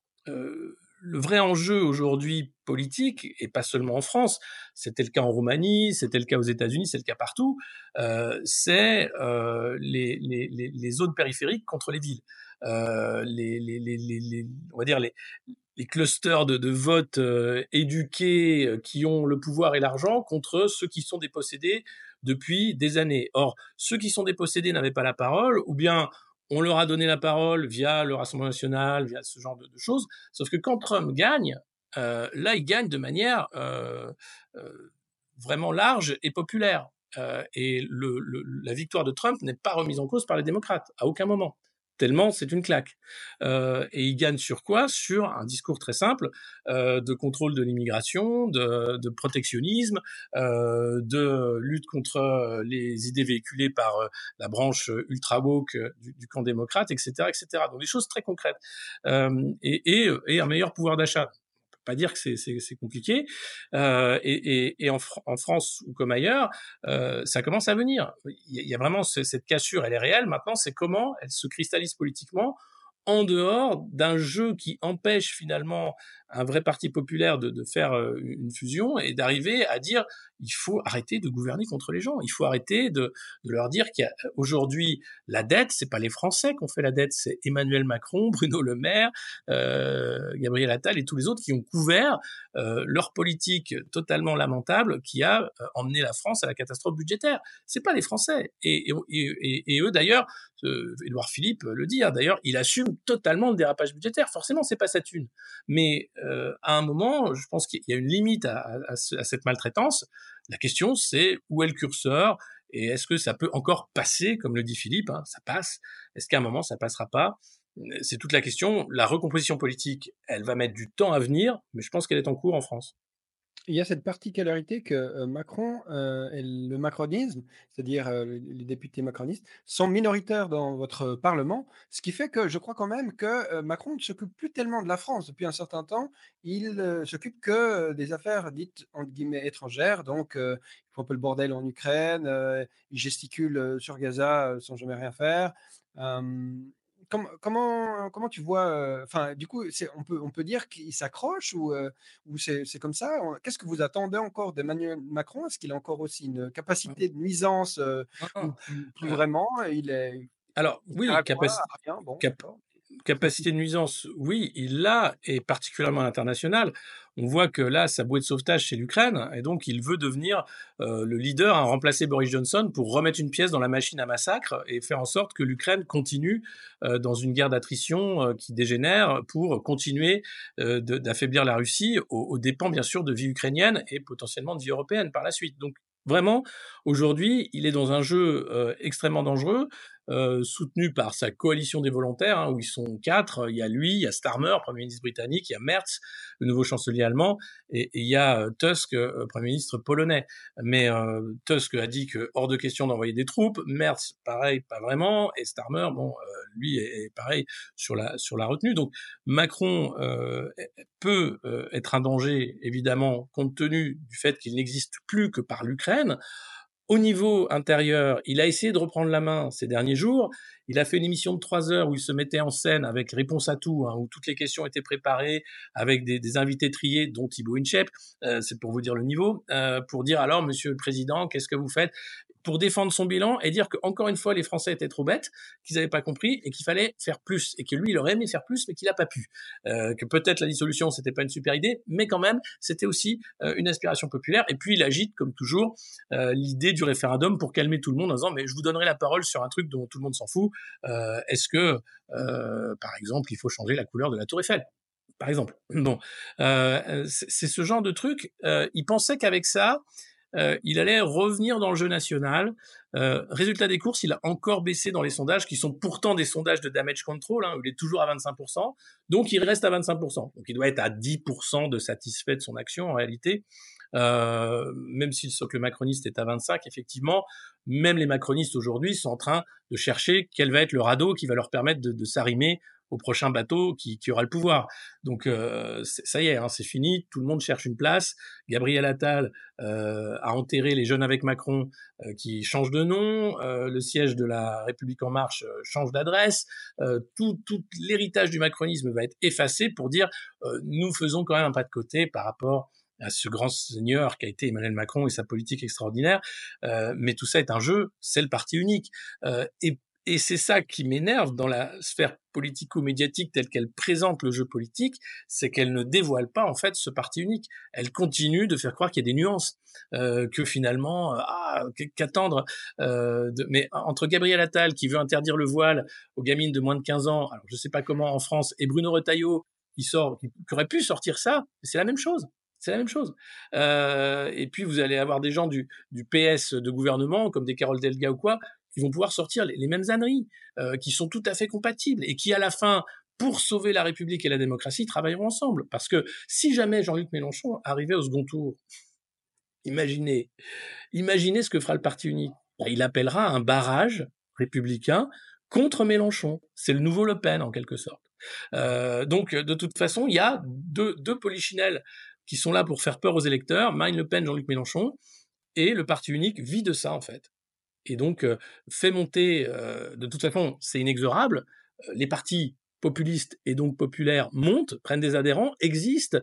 euh, le vrai enjeu aujourd'hui politique, et pas seulement en France, c'était le cas en Roumanie, c'était le cas aux États-Unis, c'est le cas partout, euh, c'est euh, les, les, les, les zones périphériques contre les villes. Euh, les, les, les, les, on va dire les, les clusters de, de vote euh, éduqués euh, qui ont le pouvoir et l'argent contre ceux qui sont dépossédés depuis des années. Or, ceux qui sont dépossédés n'avaient pas la parole, ou bien on leur a donné la parole via le Rassemblement national, via ce genre de, de choses. Sauf que quand Trump gagne, euh, là, il gagne de manière euh, euh, vraiment large et populaire. Euh, et le, le, la victoire de Trump n'est pas remise en cause par les démocrates, à aucun moment. Tellement c'est une claque. Euh, et il gagne sur quoi? Sur un discours très simple euh, de contrôle de l'immigration, de, de protectionnisme, euh, de lutte contre les idées véhiculées par euh, la branche ultra woke du, du camp démocrate, et cetera, et cetera. Donc des choses très concrètes euh, et, et, et un meilleur pouvoir d'achat. Pas dire que c'est, c'est, c'est compliqué. Euh, et, et, et en, Fr- en France ou comme ailleurs, euh, ça commence à venir. Il y a vraiment ce, cette cassure, elle est réelle. Maintenant, c'est comment elle se cristallise politiquement en dehors d'un jeu qui empêche finalement un vrai parti populaire de, de faire euh, une fusion et d'arriver à dire il faut arrêter de gouverner contre les gens, il faut arrêter de, de leur dire qu'aujourd'hui la dette, c'est pas les Français qui ont fait la dette, c'est Emmanuel Macron, Bruno Le Maire, euh, Gabriel Attal et tous les autres qui ont couvert euh, leur politique totalement lamentable qui a euh, emmené la France à la catastrophe budgétaire. C'est pas les Français. Et, et, et, et eux d'ailleurs, euh, Édouard Philippe le dit, hein, d'ailleurs, il assume totalement le dérapage budgétaire. Forcément, c'est pas sa thune. Mais euh, à un moment, je pense qu'il y a une limite à, à, à cette maltraitance. La question, c'est où est le curseur et est-ce que ça peut encore passer, comme le dit Philippe, hein, ça passe. Est-ce qu'à un moment, ça passera pas? C'est toute la question. La recomposition politique, elle va mettre du temps à venir, mais je pense qu'elle est en cours en France. Il y a cette particularité que, heu, Macron, heu, et le macronisme, c'est-à-dire, heu, les les députés macronistes, sont minoritaires dans votre parlement. Ce qui fait que je crois quand même que, heu, Macron ne s'occupe plus tellement de la France depuis un certain temps. Il, heu, s'occupe que, heu, des affaires dites, entre guillemets, «étrangères», donc heu, il fout un peu le bordel en Ukraine, heu, il gesticule, heu, sur Gaza, heu, sans jamais rien faire. Hem, com comment comment tu vois, heu, enfin, du coup, c'est on peut on peut dire qu'il s'accroche ou, heu, ou c'est c'est comme ça? On Qu'est-ce que vous attendez encore d'Emmanuel Macron? Est-ce qu'il a encore aussi une capacité de nuisance, heu, Non, ou non. plus plus Euh, vraiment? Il est alors il sert oui, à quoi? capaci- À rien? Bon, cap- d'accord. capacité de nuisance, oui, il l'a, et particulièrement à l'international. On voit que là, sa bouée de sauvetage, c'est l'Ukraine, et donc il veut devenir euh, le leader à remplacer Boris Johnson pour remettre une pièce dans la machine à massacre et faire en sorte que l'Ukraine continue euh, dans une guerre d'attrition euh, qui dégénère pour continuer euh, de- d'affaiblir la Russie aux, aux dépens, bien sûr, de vie ukrainienne et potentiellement de vie européenne par la suite. Donc, vraiment, aujourd'hui, il est dans un jeu euh, extrêmement dangereux euh, soutenu par sa coalition des volontaires, hein, où ils sont quatre. Il y a lui, il y a Starmer, Premier ministre britannique, il y a Merz, le nouveau chancelier allemand, et, et il y a euh, Tusk, euh, Premier ministre polonais. Mais euh, Tusk a dit que hors de question d'envoyer des troupes. Merz, pareil, pas vraiment. Et Starmer, bon, euh, lui est, est pareil sur la sur la retenue. Donc Macron euh, peut euh, être un danger, évidemment, compte tenu du fait qu'il n'existe plus que par l'Ukraine. Au niveau intérieur, il a essayé de reprendre la main ces derniers jours. Il a fait une émission de trois heures où il se mettait en scène avec réponse à tout, hein, où toutes les questions étaient préparées, avec des, des invités triés, dont Thibault Inchep, euh, c'est pour vous dire le niveau, euh, pour dire alors, monsieur le président, qu'est-ce que vous faites? Pour défendre son bilan et dire qu'encore une fois, les Français étaient trop bêtes, qu'ils n'avaient pas compris et qu'il fallait faire plus. Et que lui, il aurait aimé faire plus, mais qu'il n'a pas pu. Euh, que peut-être la dissolution, c'était pas une super idée, mais quand même, c'était aussi euh, une aspiration populaire. Et puis, il agite, comme toujours, euh, l'idée du référendum pour calmer tout le monde en disant mais je vous donnerai la parole sur un truc dont tout le monde s'en fout. Euh, est-ce que, euh, par exemple, il faut changer la couleur de la Tour Eiffel? Par exemple. Bon, euh, c'est, c'est ce genre de truc. Euh, il pensait qu'avec ça, euh, il allait revenir dans le jeu national. Euh, résultat des courses, il a encore baissé dans les sondages, qui sont pourtant des sondages de damage control, hein, où il est toujours à vingt-cinq pour cent. Donc il reste à vingt-cinq pour cent. Donc il doit être à dix pour cent de satisfait de son action en réalité. Euh, même si le socle macroniste est à vingt-cinq, effectivement, même les macronistes aujourd'hui sont en train de chercher quel va être le radeau qui va leur permettre de, de s'arrimer au prochain bateau qui, qui aura le pouvoir. Donc euh, ça y est, hein, c'est fini, tout le monde cherche une place. Gabriel Attal euh, a enterré les Jeunes avec Macron euh, qui changent de nom, euh, le siège de la République en marche euh, change d'adresse, euh, tout, tout l'héritage du macronisme va être effacé pour dire euh, nous faisons quand même un pas de côté par rapport à ce grand seigneur qui a été Emmanuel Macron et sa politique extraordinaire. Euh, mais tout ça est un jeu, c'est le parti unique. Euh, et et c'est ça qui m'énerve dans la sphère politico-médiatique telle qu'elle présente le jeu politique, c'est qu'elle ne dévoile pas en fait ce parti unique. Elle continue de faire croire qu'il y a des nuances, euh, que finalement, euh, ah, qu'attendre. Euh, de... Mais entre Gabriel Attal qui veut interdire le voile aux gamines de moins de quinze ans, alors je sais pas comment en France, et Bruno Retailleau qui sort, qui, qui aurait pu sortir ça, c'est la même chose. C'est la même chose. Euh, et puis vous allez avoir des gens du, du P S de gouvernement, comme des Carole Delga ou quoi, qui vont pouvoir sortir les, les mêmes âneries, euh, qui sont tout à fait compatibles et qui, à la fin, pour sauver la République et la démocratie, travailleront ensemble. Parce que si jamais Jean-Luc Mélenchon arrivait au second tour, imaginez, imaginez ce que fera le parti unique. Il appellera un barrage républicain contre Mélenchon. C'est le nouveau Le Pen, en quelque sorte. Euh, donc, de toute façon, il y a deux, deux polichinelles qui sont là pour faire peur aux électeurs, Marine Le Pen, Jean-Luc Mélenchon, et le parti unique vit de ça, en fait. Et donc, euh, fait monter, euh, de toute façon, c'est inexorable, euh, les partis populistes et donc populaires montent, prennent des adhérents, existent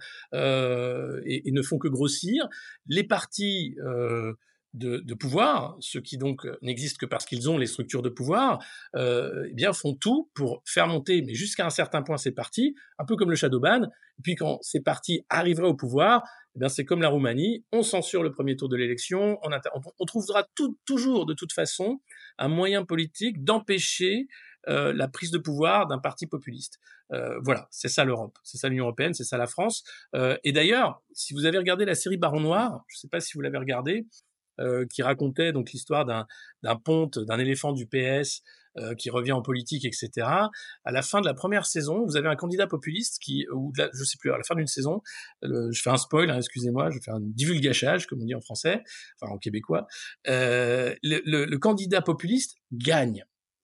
euh, et, et ne font que grossir. Les partis euh, de, de pouvoir, ceux qui donc n'existent que parce qu'ils ont les structures de pouvoir, euh, eh bien font tout pour faire monter, mais jusqu'à un certain point, ces partis, un peu comme le shadow ban. Et puis quand ces partis arriveraient au pouvoir, eh bien c'est comme la Roumanie, on censure le premier tour de l'élection, on, on, on trouvera tout, toujours de toute façon un moyen politique d'empêcher euh, la prise de pouvoir d'un parti populiste. Euh, voilà, c'est ça l'Europe, c'est ça l'Union européenne, c'est ça la France. Euh, et d'ailleurs, si vous avez regardé la série Baron Noir, je ne sais pas si vous l'avez regardé, euh, qui racontait donc l'histoire d'un, d'un ponte, d'un éléphant du P S euh, qui revient en politique, et cetera. À la fin de la première saison, vous avez un candidat populiste qui, ou de la, je sais plus, à la fin d'une saison, le, je fais un spoil, hein, excusez-moi, je fais un divulgachage, comme on dit en français, enfin en québécois. Euh, le, le, le candidat populiste gagne.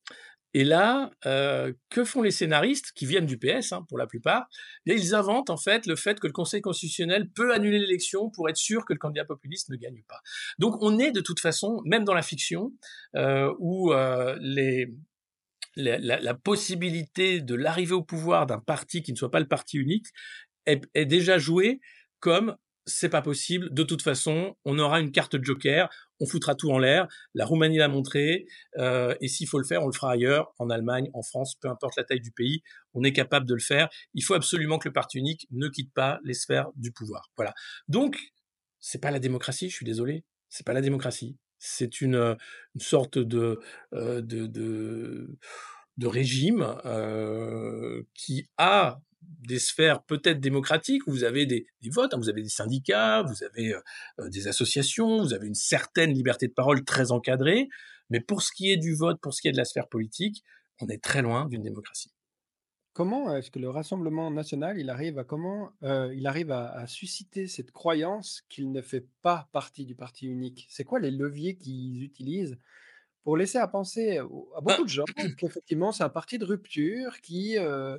Et là, euh, que font les scénaristes qui viennent du P S, hein, pour la plupart? Et ils inventent en fait le fait que le Conseil constitutionnel peut annuler l'élection pour être sûr que le candidat populiste ne gagne pas. Donc on est de toute façon, même dans la fiction, euh, où euh, les, la, la, la possibilité de l'arrivée au pouvoir d'un parti qui ne soit pas le parti unique est, est déjà jouée comme c'est pas possible, de toute façon, on aura une carte joker, on foutra tout en l'air, la Roumanie l'a montré, euh, et s'il faut le faire, on le fera ailleurs, en Allemagne, en France, peu importe la taille du pays, on est capable de le faire. Il faut absolument que le parti unique ne quitte pas les sphères du pouvoir. Voilà. Donc, c'est pas la démocratie, je suis désolé, c'est pas la démocratie. C'est une, une sorte de, euh, de, de, de régime euh, qui a des sphères peut-être démocratiques où vous avez des, des votes, hein, vous avez des syndicats, vous avez euh, des associations, vous avez une certaine liberté de parole très encadrée, mais pour ce qui est du vote, pour ce qui est de la sphère politique, on est très loin d'une démocratie. Comment est-ce que le Rassemblement national, il arrive à comment, heu, il arrive à à susciter cette croyance qu'il ne fait pas partie du parti unique? C'est quoi les leviers qu'ils utilisent pour laisser à penser au à beaucoup Ben, de gens qu'effectivement c'est un parti de rupture qui, heu,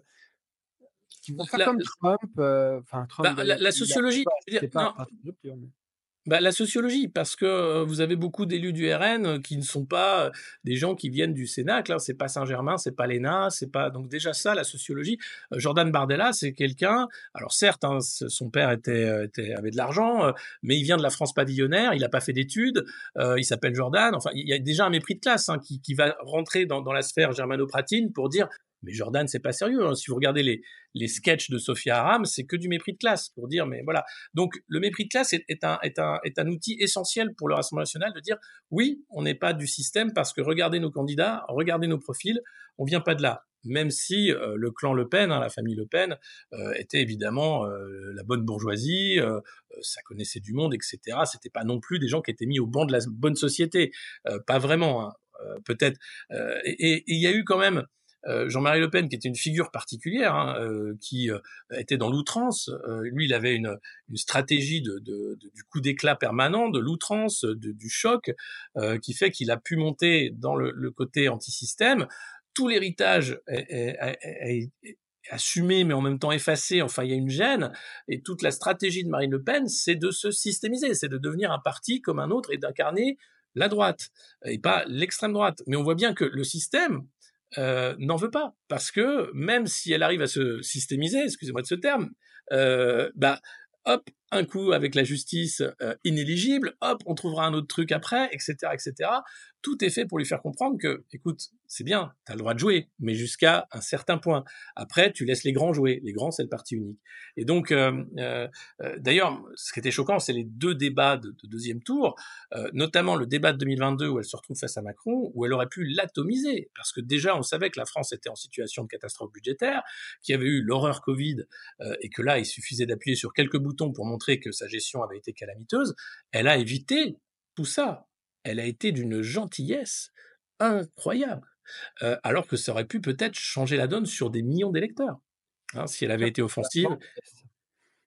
qui vont faire la, comme Trump, heu, enfin Trump ben, la, d'ailleurs, la il a sociologie, pas je veux dire, c'était pas un non, parti de rupture, mais bah, la sociologie, parce que euh, vous avez beaucoup d'élus du R N euh, qui ne sont pas euh, des gens qui viennent du Cénacle, hein, c'est pas Saint-Germain, c'est pas l'E N A, c'est pas donc déjà ça la sociologie. Euh, Jordan Bardella, c'est quelqu'un. Alors certes, hein, son père était, euh, était avait de l'argent, euh, mais il vient de la France pavillonnaire, il n'a pas fait d'études, euh, il s'appelle Jordan. Enfin, il y a déjà un mépris de classe hein, qui, qui va rentrer dans, dans la sphère germano-pratine pour dire mais Jordan, c'est pas sérieux. Hein. Si vous regardez les, les sketchs de Sophia Aram, c'est que du mépris de classe pour dire, mais voilà. Donc, le mépris de classe est, est, un, est, un, est un outil essentiel pour le Rassemblement national de dire, oui, on n'est pas du système parce que regardez nos candidats, regardez nos profils, on vient pas de là. Même si euh, le clan Le Pen, hein, la famille Le Pen, euh, était évidemment euh, la bonne bourgeoisie, euh, ça connaissait du monde, et cetera. C'était pas non plus des gens qui étaient mis au banc de la bonne société, euh, pas vraiment, hein, euh, peut-être. Euh, et il y a eu quand même Euh, Jean-Marie Le Pen, qui était une figure particulière, hein, euh, qui euh, était dans l'outrance. Euh, lui, il avait une, une stratégie de, de, de, du coup d'éclat permanent, de l'outrance, de, du choc, euh, qui fait qu'il a pu monter dans le, le côté anti-système. Tout l'héritage est, est, est, est assumé, mais en même temps effacé. Enfin, il y a une gêne. Et toute la stratégie de Marine Le Pen, c'est de se systémiser, c'est de devenir un parti comme un autre et d'incarner la droite et pas l'extrême droite. Mais on voit bien que le système euh, n'en veut pas, parce que même si elle arrive à se systémiser, excusez-moi de ce terme, euh, bah hop, un coup avec la justice euh, inéligible, hop, on trouvera un autre truc après, et cetera, et cetera. Tout est fait pour lui faire comprendre que, écoute, c'est bien, t'as le droit de jouer, mais jusqu'à un certain point. Après, tu laisses les grands jouer. Les grands, c'est le parti unique. Et donc, euh, euh, d'ailleurs, ce qui était choquant, c'est les deux débats de, de deuxième tour, euh, notamment le débat de deux mille vingt-deux où elle se retrouve face à Macron, où elle aurait pu l'atomiser, parce que déjà, on savait que la France était en situation de catastrophe budgétaire, qu'il y avait eu l'horreur Covid, euh, et que là, il suffisait d'appuyer sur quelques boutons pour montrer que sa gestion avait été calamiteuse. Elle a évité tout ça. Elle a été d'une gentillesse incroyable, euh, alors que ça aurait pu peut-être changer la donne sur des millions d'électeurs, hein, si elle avait été offensive.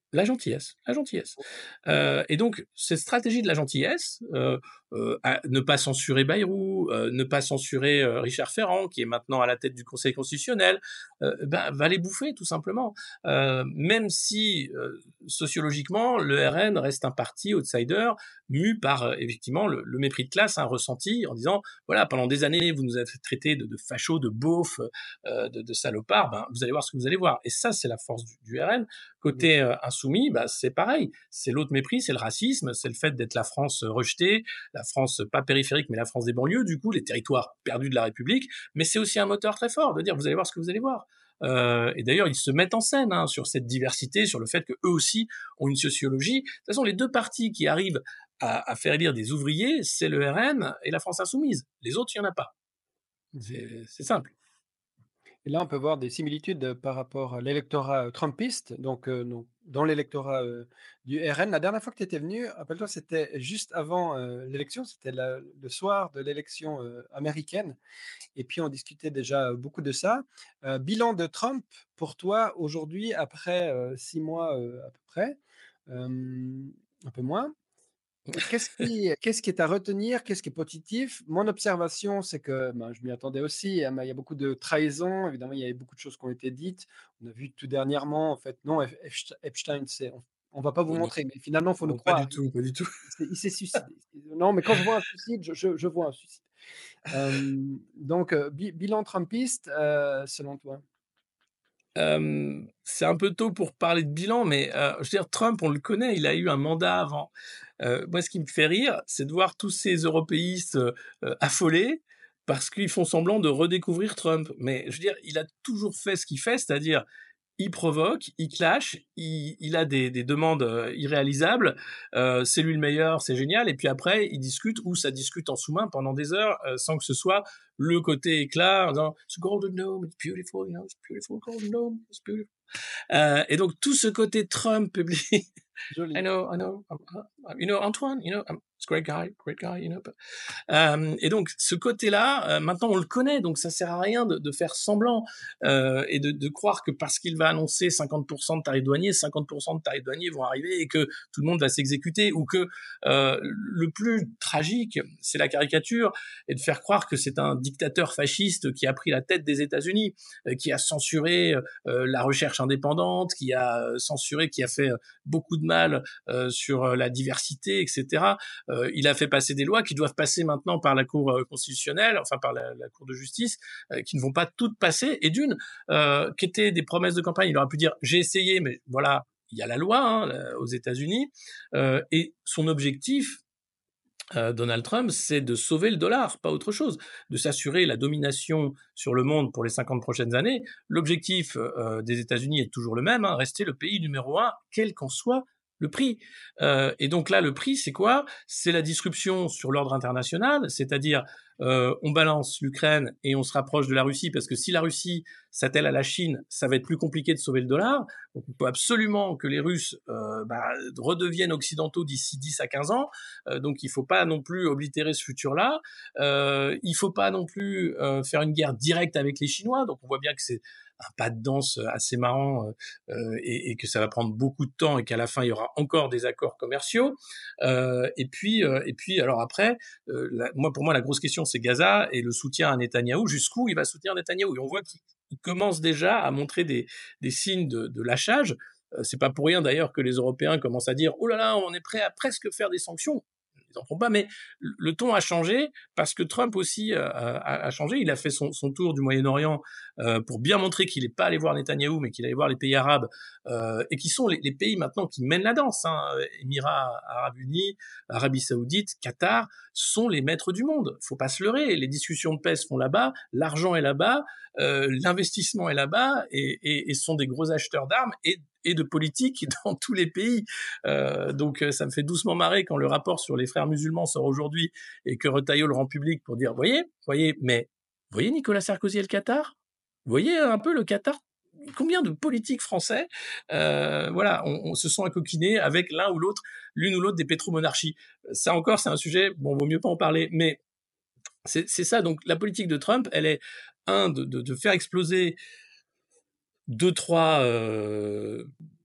La gentillesse, la gentillesse. Heu et donc cette stratégie de la gentillesse, heu heu, à ne pas censurer Bayrou, heu, ne pas censurer, heu, Richard Ferrand, qui est maintenant à la tête du Conseil constitutionnel, heu, ben, va les bouffer tout simplement. Heu, même si, heu, sociologiquement, le R N reste un parti outsider, mu par, heu, effectivement le le mépris de classe, hein, ressenti en disant: «Voilà, pendant des années, vous nous avez traités de de fachos, de beaufs, heu, de de salopards, ben, vous allez voir ce que vous allez voir» et ça, c'est la force du du R N. Mmh. Côté, heu, insoumis, bah, c'est pareil. C'est l'autre mépris, c'est le racisme, c'est le fait d'être la France, heu, rejetée, la France, euh, pas périphérique, mais la France des banlieues, du coup, les territoires perdus de la République. Mais c'est aussi un moteur très fort de dire: «Vous allez voir ce que vous allez voir». Heu et d'ailleurs, ils se mettent en scène, hein, sur cette diversité, sur le fait qu'eux aussi ont une sociologie. De toute façon, les deux partis qui arrivent à à faire élire des ouvriers, c'est le R N et la France insoumise. Les autres, il y en a pas. Mmh. C'est c'est simple. Et là, on peut voir des similitudes, heu, par rapport à l'électorat, heu, trumpiste, donc heu, donc dans l'électorat, heu, du R N. La dernière fois que tu étais venu, rappelle-toi, c'était juste avant, heu, l'élection, c'était la le soir de l'élection, heu, américaine et puis on discutait déjà, heu, beaucoup de ça. Heu, bilan de Trump pour toi aujourd'hui après, heu, six mois, heu, à peu près, hem, un peu moins. Qu'est qu'est-ce qui qu'est-ce qui est à retenir? Qu'est-ce qui est positif? Mon observation, c'est que, ben, je m'y attendais aussi, hein, mais il y a beaucoup de trahison. Évidemment, il y avait beaucoup de choses qui ont été dites. On a vu tout dernièrement, en fait, non, Ep Epst Epstein, c'est on on va pas vous Oh non, montrer, mais finalement, il faut nous non, pas croire. du tout, pas du tout. Il s'est il s'est suicidé. Non, mais quand je vois un suicide, je je je vois un suicide. Hem, donc heu, bi bilan trumpiste, heu, selon toi? Hem, c'est un peu tôt pour parler de bilan, mais, heu, je veux dire Trump, on le connaît, il a eu un mandat avant. Heu, moi, ce qui me fait rire, c'est de voir tous ces européistes, heu heu, affolés parce qu'ils font semblant de redécouvrir Trump. Mais je veux dire, il a toujours fait ce qu'il fait, c'est-à-dire il provoque, il clash, il, il a des, des demandes euh, irréalisables, euh, c'est lui le meilleur, c'est génial, et puis après, il discute, ou ça discute en sous-main pendant des heures, euh, sans que ce soit le côté éclat, en disant, it's a golden dome, it's beautiful, you know, it's beautiful, golden dome, it's beautiful. Euh, et donc, tout ce côté Trump public, I Joli. know, I know, um, uh, you know, Antoine, you know, um, it's a great guy, great guy, you know, but euh, et donc ce côté-là, euh, maintenant on le connaît, donc ça sert à rien de, de faire semblant euh, et de, de croire que parce qu'il va annoncer cinquante pour cent de tarifs douaniers, cinquante pour cent de tarifs douaniers vont arriver et que tout le monde va s'exécuter, ou que euh, le plus tragique, c'est la caricature, et de faire croire que c'est un dictateur fasciste qui a pris la tête des États-Unis, euh, qui a censuré euh, la recherche indépendante, qui a euh, censuré, qui a fait euh, beaucoup de mal euh, sur euh, la diversité, et cetera. Euh, il a fait passer des lois qui doivent passer maintenant par la Cour euh, constitutionnelle, enfin par la, la Cour de justice, euh, qui ne vont pas toutes passer. Et d'une, euh, qui étaient des promesses de campagne, il aurait pu dire j'ai essayé, mais voilà, il y a la loi hein, aux États-Unis. Euh, et son objectif, euh, Donald Trump, c'est de sauver le dollar, pas autre chose, de s'assurer la domination sur le monde pour les cinquante prochaines années. L'objectif euh, des États-Unis est toujours le même, hein, rester le pays numéro un, quel qu'en soit le prix. Euh, et donc là, le prix, c'est quoi? C'est la disruption sur l'ordre international, c'est-à-dire euh, on balance l'Ukraine et on se rapproche de la Russie, parce que si la Russie s'attelle à la Chine, ça va être plus compliqué de sauver le dollar. Donc il faut absolument que les Russes euh, bah, redeviennent occidentaux d'ici dix à quinze ans. Euh, donc il ne faut pas non plus oblitérer ce futur-là. Euh, il ne faut pas non plus euh, faire une guerre directe avec les Chinois. Donc on voit bien que c'est un pas de danse assez marrant euh, et, et que ça va prendre beaucoup de temps et qu'à la fin il y aura encore des accords commerciaux. Euh, et puis, euh, et puis alors après, euh, la, moi pour moi la grosse question c'est Gaza et le soutien à Netanyahou. Jusqu'où il va soutenir Netanyahou? Et on voit qu'il commence déjà à montrer des, des signes de, de lâchage. Euh, c'est pas pour rien d'ailleurs que les Européens commencent à dire oh là là, on est prêt à presque faire des sanctions. Ils n'en font pas, mais le ton a changé parce que Trump aussi euh, a, a changé. Il a fait son, son tour du Moyen-Orient euh, pour bien montrer qu'il n'est pas allé voir Netanyahou, mais qu'il allait voir les pays arabes euh, et qui sont les, les pays maintenant qui mènent la danse. Hein. Émirats arabes unis, Arabie saoudite, Qatar sont les maîtres du monde. Faut pas se leurrer. Les discussions de paix se font là-bas, l'argent est là-bas, euh, l'investissement est là-bas, et, et, et sont des gros acheteurs d'armes et et de politique dans tous les pays. Euh, donc ça me fait doucement marrer quand le rapport sur les frères musulmans sort aujourd'hui et que Retailleau le rend public pour dire, voyez, voyez, mais voyez Nicolas Sarkozy et le Qatar, voyez un peu le Qatar, combien de politiques français, euh, voilà, on, on se sont accoquinés avec l'un ou l'autre, l'une ou l'autre des pétromonarchies. Ça encore, c'est un sujet, bon, vaut mieux pas en parler, mais c'est, c'est ça. Donc la politique de Trump, elle est un de, de, de faire exploser deux trois euh,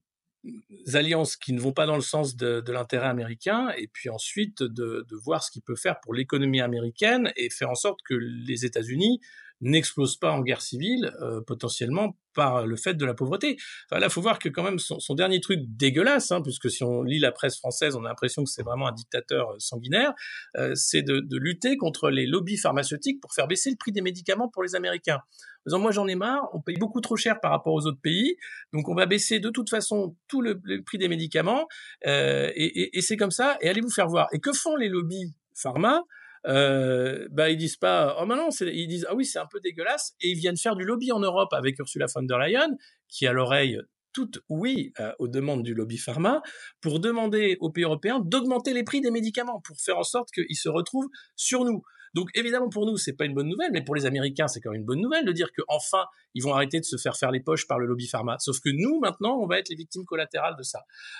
alliances qui ne vont pas dans le sens de de l'intérêt américain et puis ensuite de de voir ce qu'il peut faire pour l'économie américaine et faire en sorte que les États-Unis n'explosent pas en guerre civile, heu, potentiellement par le fait de la pauvreté. Enfin là, faut voir que quand même son son dernier truc dégueulasse, hein, puisque si on lit la presse française, on a l'impression que c'est vraiment un dictateur, heu, sanguinaire, heu, c'est de de lutter contre les lobbies pharmaceutiques pour faire baisser le prix des médicaments pour les Américains. En disant: «Moi, j'en ai marre, on paye beaucoup trop cher par rapport aux autres pays, donc on va baisser de toute façon tout le le prix des médicaments, heu, et et et c'est comme ça et allez vous faire voir». Et que font les lobbies pharma? Heu, bah, ils disent pas: «Oh, mais non», c'est ils disent: «Ah oui, c'est un peu dégueulasse» et ils viennent faire du lobby en Europe avec Ursula von der Leyen, qui a l'oreille toute ouïe, heu, aux demandes du lobby pharma, pour demander aux pays européens d'augmenter les prix des médicaments, pour faire en sorte qu'ils se retrouvent sur nous. Donc évidemment, pour nous, c'est pas une bonne nouvelle, mais pour les Américains, c'est quand même une bonne nouvelle de dire qu'enfin, ils vont arrêter de se faire faire les poches par le lobby pharma. Sauf que nous, maintenant, on va être les victimes collatérales de ça.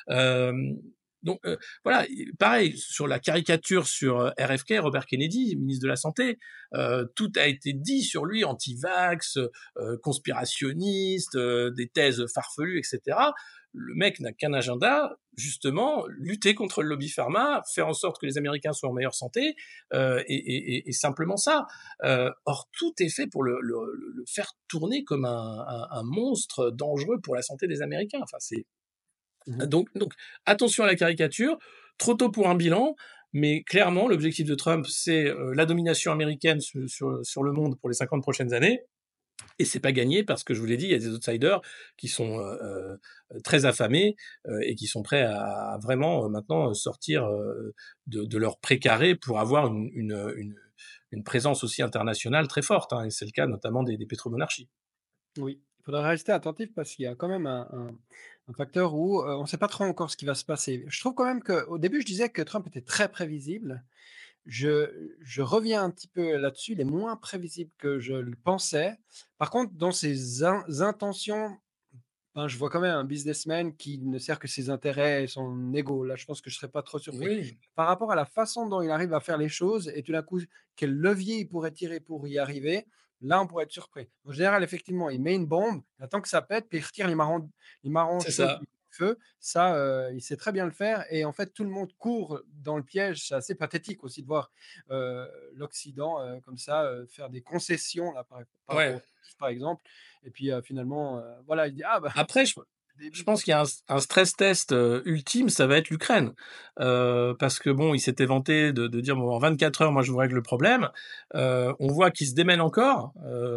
Hem, donc heu, voilà, pareil, sur la caricature sur euh, R F K, Robert Kennedy, ministre de la Santé, euh, tout a été dit sur lui, anti-vax, euh, conspirationniste, euh, des thèses farfelues, et cetera. Le mec n'a qu'un agenda, justement, lutter contre le lobby pharma, faire en sorte que les Américains soient en meilleure santé, euh, et, et, et, simplement ça. Euh, or, tout est fait pour le, le, le faire tourner comme un, un, un monstre dangereux pour la santé des Américains. Enfin, c'est Mmh. donc, donc, attention à la caricature, trop tôt pour un bilan, mais clairement, l'objectif de Trump, c'est euh, la domination américaine sur, sur, sur, le monde pour les cinquante prochaines années. Et c'est pas gagné parce que je vous l'ai dit, il y a des outsiders qui sont euh, euh, très affamés euh, et qui sont prêts à, à vraiment euh, maintenant sortir euh, de, de leur précaré pour avoir une, une, une, une présence aussi internationale très forte. Hein, et c'est le cas notamment des, des pétromonarchies. Oui, il faudra rester attentif parce qu'il y a quand même un un un facteur où, heu, on ne sait pas trop encore ce qui va se passer. Je trouve quand même qu'au début, je disais que Trump était très prévisible. Je je reviens un petit peu là-dessus, il est moins prévisible que je le pensais. Par contre, dans ses in intentions, ben, je vois quand même un businessman qui ne sert que ses intérêts et son ego. Là, je pense que je ne serais pas trop surpris. Oui, Par rapport à la façon dont il arrive à faire les choses et tout d'un coup, quel levier il pourrait tirer pour y arriver, là, on pourrait être surpris. En général, effectivement, il met une bombe, il attend que ça pète, puis il retire les marrons les marrons c'est chauds ça. du feu. Ça, heu, il sait très bien le faire et en fait, tout le monde court dans le piège. C'est assez pathétique aussi de voir, heu, l'Occident, heu, comme ça, heu, faire des concessions là, par par rapport Ouais. aux Russes, par exemple et puis, heu, finalement, heu, voilà, il dit: «Ah bah, Après, je je début pense qu'il y a un un stress test, heu, ultime, ça va être l'Ukraine. Heu, parce que bon, il s'était vanté de de dire: «Bon, en vingt-quatre heures, moi, je vous règle le problème». Heu, on voit qu'il se démène encore.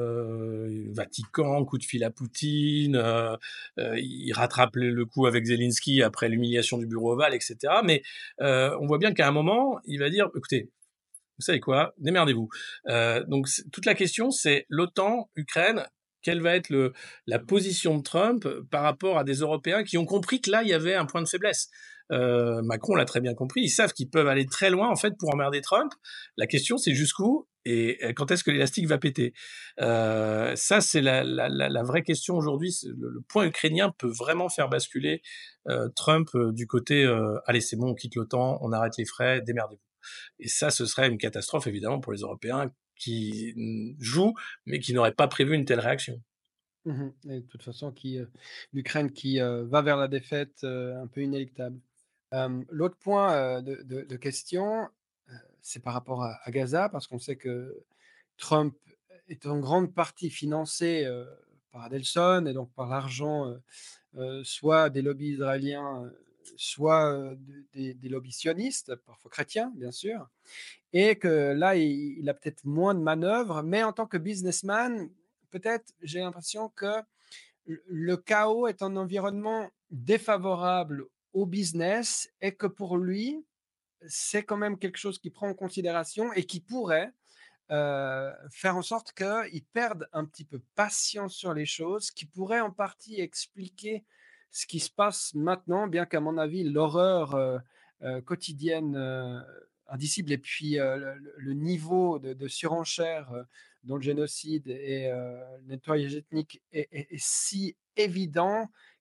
Heu, Vatican, coup de fil à Poutine, heu heu, il rattrape le le coup avec Zelensky après l'humiliation du bureau ovale, et cetera. Mais, heu, on voit bien qu'à un moment, il va dire: «Écoutez, vous savez quoi? Démerdez-vous». Euh, donc c- toute la question, c'est l'OTAN, Ukraine. Quelle va être le, la position de Trump par rapport à des Européens qui ont compris que là, il y avait un point de faiblesse. Euh, Macron l'a très bien compris. Ils savent qu'ils peuvent aller très loin en fait pour emmerder Trump. La question, c'est jusqu'où et quand est-ce que l'élastique va péter. Euh, ça, c'est la, la, la, la vraie question aujourd'hui. Le, le point ukrainien peut vraiment faire basculer euh, Trump euh, du côté euh, allez, c'est bon, on quitte l'OTAN, on arrête les frais, démerdez-vous. Et ça, ce serait une catastrophe évidemment pour les Européens qui mm, jouent, mais qui n'auraient pas prévu une telle réaction. Mmh et de toute façon qui, heu, l'Ukraine qui, heu, va vers la défaite, heu, un peu inéluctable. Hem, l'autre point, heu, de de de question, heu, c'est par rapport à à Gaza parce qu'on sait que Trump est en grande partie financé, heu, par Adelson et donc par l'argent, heu heu, soit des lobbies israéliens, heu, soit, heu, de des des lobbies sionistes, parfois chrétiens, bien sûr et que là, il il a peut-être moins de manœuvres, mais en tant que businessman, peut-être, j'ai l'impression que le le chaos est un environnement défavorable au business et que pour lui, c'est quand même quelque chose qu'il prend en considération et qui pourrait, heu, faire en sorte qu'il perde un petit peu patience sur les choses, qui pourrait en partie expliquer ce qui se passe maintenant, bien qu'à mon avis l'horreur, heu heu, quotidienne, heu, indicible et puis, heu, le le le niveau de de surenchère, heu, dans le génocide et heu, le nettoyage ethnique est est est si évident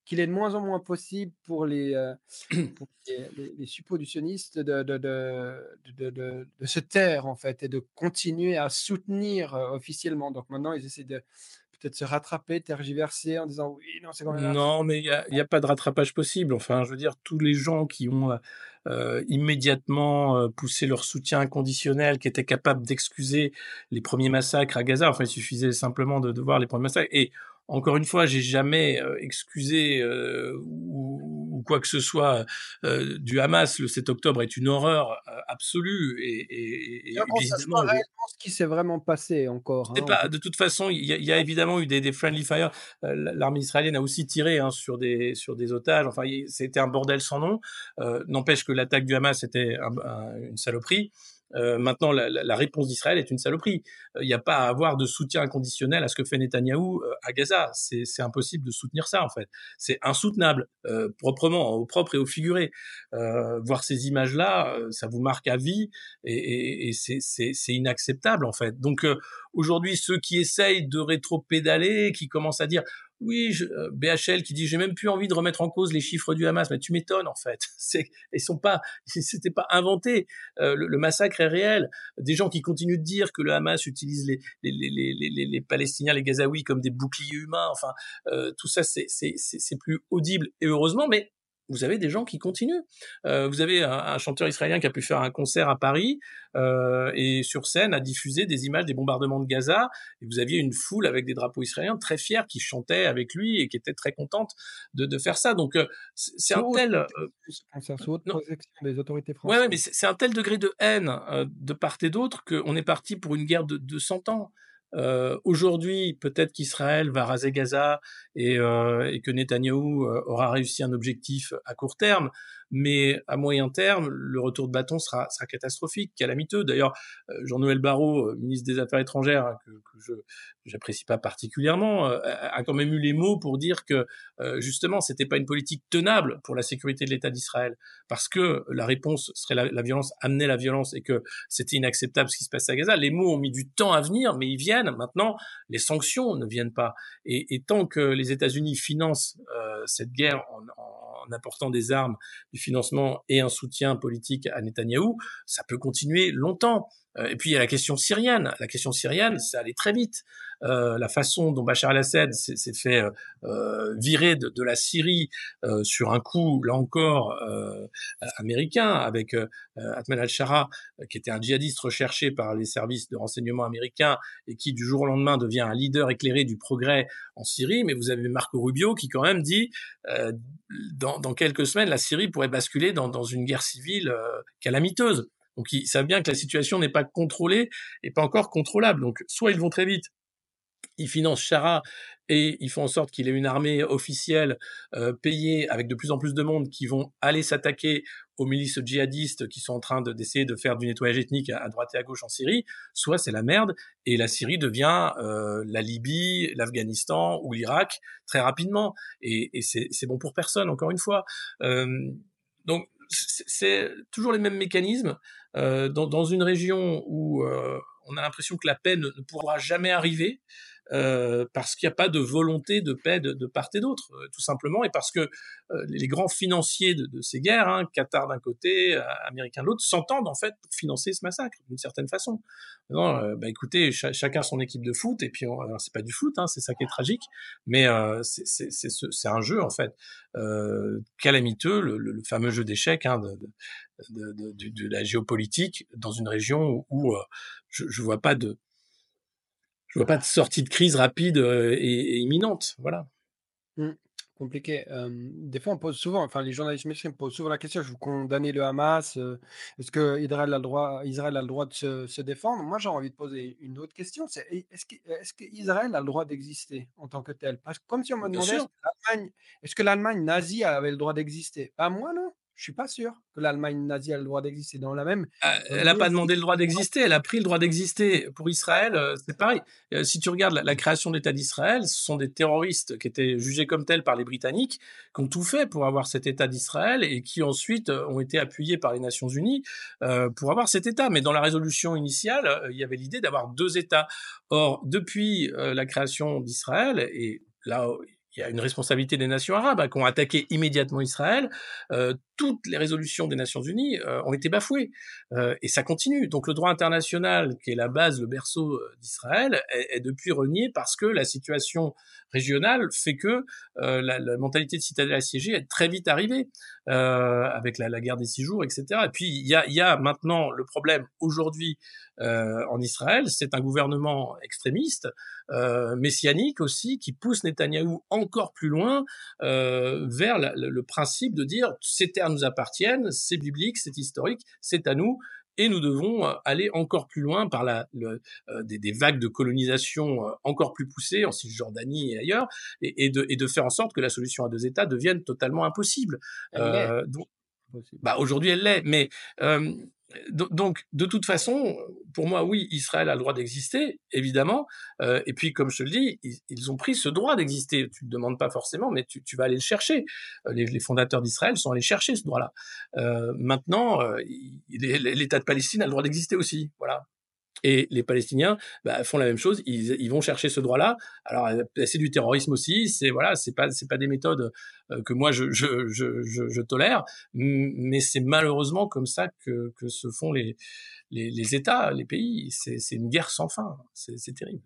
qu'il est de moins en moins possible pour les, heu, pour les les les suppositionnistes de de de de de de se taire, en fait, et de continuer à soutenir, heu, officiellement. Donc maintenant, ils essaient de peut-être se rattraper, tergiverser en disant: «Oui, non, c'est quand même un fait». Non, mais il y a il y a pas de rattrapage possible. Enfin, je veux dire, tous les gens qui ont, heu heu, immédiatement, heu, poussé leur soutien inconditionnel, qui étaient capables d'excuser les premiers massacres à Gaza, enfin, il suffisait simplement de de voir les premiers massacres et encore une fois, j'ai jamais, heu, excusé, heu, ou ou quoi que ce soit, heu, du Hamas. Le sept octobre est une horreur, heu, absolue et et Bien et et qu'on bien sache pas évidemment, je réellement ce qui s'est vraiment passé encore, je hein, sais on pas, peut de toute façon, il y a il y a évidemment eu des des friendly fire. Heu, l'armée israélienne a aussi tiré, hein, sur des sur des otages. Enfin, il c'était un bordel sans nom. Heu, n'empêche que l'attaque du Hamas était un un une saloperie. Heu, maintenant la la la réponse d'Israël est une saloperie. Heu, il y a pas à avoir de soutien inconditionnel à ce que fait Netanyahou, heu, à Gaza. C'est c'est impossible de soutenir ça, en fait. C'est insoutenable, heu, proprement, au propre et au figuré. Heu, voir ces images-là, heu, ça vous marque à vie et et et c'est c'est c'est inacceptable, en fait. Donc, heu, aujourd'hui, ceux qui essayent de rétro-pédaler, qui commencent à dire oui, je, euh, B H L qui dit j'ai même plus envie de remettre en cause les chiffres du Hamas, mais tu m'étonnes en fait. C'est, ils sont pas, c'était pas inventé. Euh, le, le massacre est réel. Des gens qui continuent de dire que le Hamas utilise les les les les, les, les Palestiniens, les Gazaouis comme des boucliers humains. Enfin, euh, tout ça c'est c'est c'est c'est plus audible et heureusement, mais vous avez des gens qui continuent. Euh, vous avez un, un chanteur israélien qui a pu faire un concert à Paris euh, et sur scène a diffusé des images des bombardements de Gaza. Et vous aviez une foule avec des drapeaux israéliens très fiers qui chantaient avec lui et qui étaient très contentes de, de faire ça. Donc euh, c'est sous un haute tel euh, protection, ce concert, sous haute non, protection des autorités ouais, ouais, mais françaises. c'est c'est un tel degré de haine euh, de part et d'autre qu'on est parti pour une guerre de, de cent ans. Euh, aujourd'hui, peut-être qu'Israël va raser Gaza et, euh, et que Netanyahou euh, aura réussi un objectif à court terme, mais à moyen terme, le retour de bâton sera, sera catastrophique, calamiteux. D'ailleurs, euh, Jean-Noël Barrot, euh, ministre des Affaires étrangères, hein, que, que je j'apprécie pas particulièrement, euh, a, a quand même eu les mots pour dire que euh, justement, c'était pas une politique tenable pour la sécurité de l'État d'Israël, parce que la réponse serait la, la violence, amener la violence et que c'était inacceptable ce qui se passe à Gaza. Les mots ont mis du temps à venir, mais ils viennent. Maintenant, les sanctions ne viennent pas. Et, et tant que les États-Unis financent euh, cette guerre en, en apportant des armes, du financement et un soutien politique à Netanyahou, ça peut continuer longtemps. Euh, et puis il y a la question syrienne. La question syrienne, ça allait très vite. Euh, la façon dont Bachar el-Assad s'est fait euh, virer de, de la Syrie euh, sur un coup, là encore, euh, américain, avec euh, Atman al-Shara, qui était un djihadiste recherché par les services de renseignement américains et qui, du jour au lendemain, devient un leader éclairé du progrès en Syrie. Mais vous avez Marco Rubio qui, quand même, dit euh, dans, dans quelques semaines, la Syrie pourrait basculer dans, dans une guerre civile euh, calamiteuse. Donc, ils savent bien que la situation n'est pas contrôlée et pas encore contrôlable. Donc, soit ils vont très vite, ils financent Chara et ils font en sorte qu'il ait une armée officielle euh, payée avec de plus en plus de monde qui vont aller s'attaquer aux milices djihadistes qui sont en train de, d'essayer de faire du nettoyage ethnique à, à droite et à gauche en Syrie, soit c'est la merde et la Syrie devient euh, la Libye, l'Afghanistan ou l'Irak très rapidement et, et c'est, c'est bon pour personne encore une fois. Euh, donc c'est, c'est toujours les mêmes mécanismes euh, dans, dans une région où euh, on a l'impression que la paix ne, ne pourra jamais arriver euh, parce qu'il n'y a pas de volonté de paix de, de part et d'autre, euh, tout simplement, et parce que euh, les grands financiers de, de ces guerres, hein, Qatar d'un côté, euh, Américain de l'autre, s'entendent en fait pour financer ce massacre d'une certaine façon. Non, euh, bah écoutez, ch- chacun son équipe de foot, et puis on, alors c'est pas du foot, hein, c'est ça qui est tragique, mais euh, c'est, c'est, c'est, ce- c'est un jeu en fait euh, calamiteux, le, le, le fameux jeu d'échecs hein, de, de, de, de, de, de la géopolitique dans une région où, où euh, je, je vois pas de je vois pas de sortie de crise rapide euh, et, et imminente. Voilà. Mmh. Compliqué. Hem, des fois, on pose souvent, enfin, les journalistes mainstream posent souvent la question: «Je vous condamnez le Hamas, heu, est-ce qu'Israël a le droit Israël a le droit de se se défendre?» Moi, j'ai envie de poser une autre question, c'est est est-ce que est-ce qu'Israël a le droit d'exister en tant que tel? Parce que comme si on me Bien demandait: «Est-ce sûr. que l'Allemagne est-ce que l'Allemagne nazie avait le droit d'exister?» Bah, moi, non, je suis pas sûr que l'Allemagne nazie a le droit d'exister dans la même Euh, dans le elle n'a même pas demandé le cycle droit temporel. d'exister, elle a pris le droit d'exister. Pour Israël, euh, c'est pareil. Euh, si tu regardes la, la création de l'État d'Israël, ce sont des terroristes qui étaient jugés comme tels par les Britanniques, qui ont tout fait pour avoir cet État d'Israël et qui ensuite euh, ont été appuyés par les Nations Unies euh, pour avoir cet État. Mais dans la résolution initiale, euh, il y avait l'idée d'avoir deux États. Or, depuis euh, la création d'Israël, et là, il y a une responsabilité des nations arabes hein, qui ont attaqué immédiatement Israël. Euh, toutes les résolutions des Nations Unies euh, ont été bafouées euh, et ça continue. Donc le droit international, qui est la base, le berceau d'Israël, est, est depuis renié parce que la situation régionale fait que euh, la, la mentalité de citadelle assiégée est très vite arrivée euh, avec la, la guerre des six jours, et cetera. Et puis il y a, il y a maintenant le problème aujourd'hui euh, en Israël, c'est un gouvernement extrémiste, euh, messianique aussi, qui pousse Netanyahou encore plus loin euh, vers la, le, le principe de dire ces terres nous appartiennent, c'est biblique, c'est historique, c'est à nous. Et nous devons aller encore plus loin par la, le, euh, des, des vagues de colonisation encore plus poussées en Cisjordanie et ailleurs, et, et, de, et de faire en sorte que la solution à deux États devienne totalement impossible. Elle l'est. Euh, donc, bah aujourd'hui elle l'est, mais euh, donc de toute façon, pour moi, oui, Israël a le droit d'exister, évidemment. Euh, et puis, comme je te le dis, ils, ils ont pris ce droit d'exister. Tu ne demandes pas forcément, mais tu, tu vas aller le chercher. Les, les fondateurs d'Israël sont allés chercher ce droit-là. Euh, maintenant, euh, l'État de Palestine a le droit d'exister aussi. Voilà. Et les Palestiniens bah, font la même chose, ils, ils vont chercher ce droit-là. Alors c'est du terrorisme aussi, c'est voilà, c'est pas c'est pas des méthodes euh, que moi je je je je, je tolère, mais c'est malheureusement comme ça que que se font les les, les États, les pays. C'est c'est une guerre sans fin, c'est c'est terrible.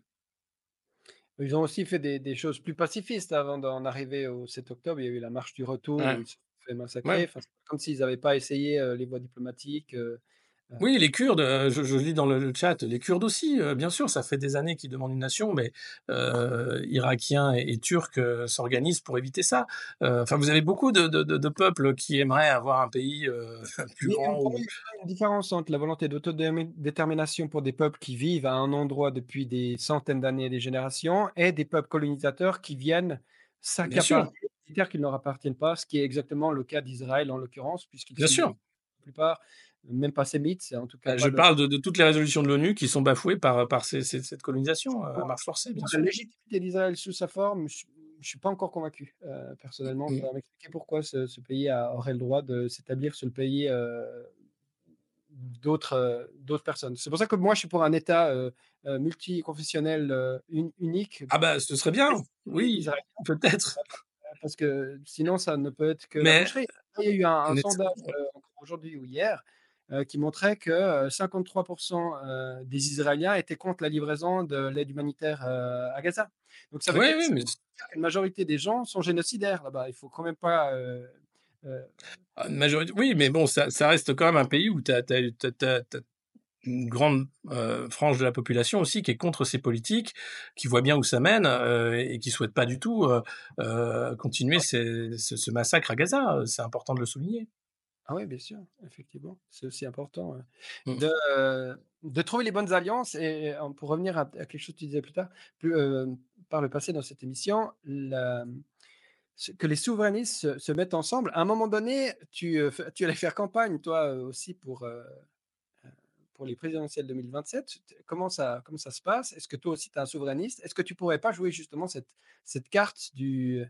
Ils ont aussi fait des des choses plus pacifistes avant d'en arriver au sept octobre. Il y a eu la marche du retour Ouais, où ils se sont fait massacrer. ouais. Enfin, c'est comme s'ils n'avaient pas essayé euh, les voies diplomatiques. euh, euh, Oui, les Kurdes, euh, je, je lis dans le, le chat, les Kurdes aussi, euh, bien sûr, ça fait des années qu'ils demandent une nation, mais euh, Irakiens et, et Turcs euh, s'organisent pour éviter ça. Euh, Enfin, vous avez beaucoup de, de, de, de peuples qui aimeraient avoir un pays euh, plus Mais grand. pour Ou... moi, il y a quand même une différence entre la volonté d'autodétermination pour des peuples qui vivent à un endroit depuis des centaines d'années et des générations et des peuples colonisateurs qui viennent Bien s'accaparer sûr, des terres qui ne leur appartiennent pas, ce qui est exactement le cas d'Israël en l'occurrence, puisqu'ils bien sont sûr. la plupart même pas sémites, c'est en tout cas Euh, pas Je le. parle de, de toutes les résolutions de l'ONU qui sont bafouées par, par ces, ces- cette colonisation euh, à marche forcée, bien La sûr. légitimité d'Israël sous sa forme, je ne suis pas encore convaincu, heu, personnellement. Il Mm. faudra m'expliquer pourquoi ce ce pays a aurait le droit de s'établir sur le pays, heu, d'autres, heu, d'autres personnes. C'est pour ça que moi, je suis pour un État, heu heu, multiconfessionnel, heu, uni unique, Ah bah, ce serait bien, oui, israélien, peut-être, parce que sinon ça ne peut être que la mais boucherie. Il y a eu un un on est... sondage, heu, encore aujourd'hui ou hier, heu, qui montrait que, heu, cinquante-trois heu, des Israéliens étaient contre la livraison de l'aide humanitaire, heu, à Gaza. Donc ça veut Oui, dire oui, ça mais veut dire qu'une majorité des gens sont génocidaires là-bas. Il faut quand même pas, heu heu ah, une majorité, oui, mais bon, ça, ça reste quand même un pays où tu as, une grande euh, frange de la population aussi qui est contre ces politiques, qui voit bien où ça mène euh, et qui souhaite pas du tout euh, euh, continuer ces, ce, ce massacre à Gaza. C'est important de le souligner. ah oui, bien sûr, effectivement, c'est aussi important, heu, Mm. de, heu, de trouver les bonnes alliances et et en pour revenir à à quelque chose que tu disais plus tard, plus, heu, par le passé dans cette émission, la ce que les souverainistes se se mettent ensemble. À un moment donné, tu, heu, fais tu allais faire campagne toi, heu, aussi pour, heu heu, pour les présidentielles deux mille vingt-sept. T comment ça comment ça se passe? Est-ce que toi aussi tu es un souverainiste? Est-ce que tu pourrais pas jouer justement cette cette carte du,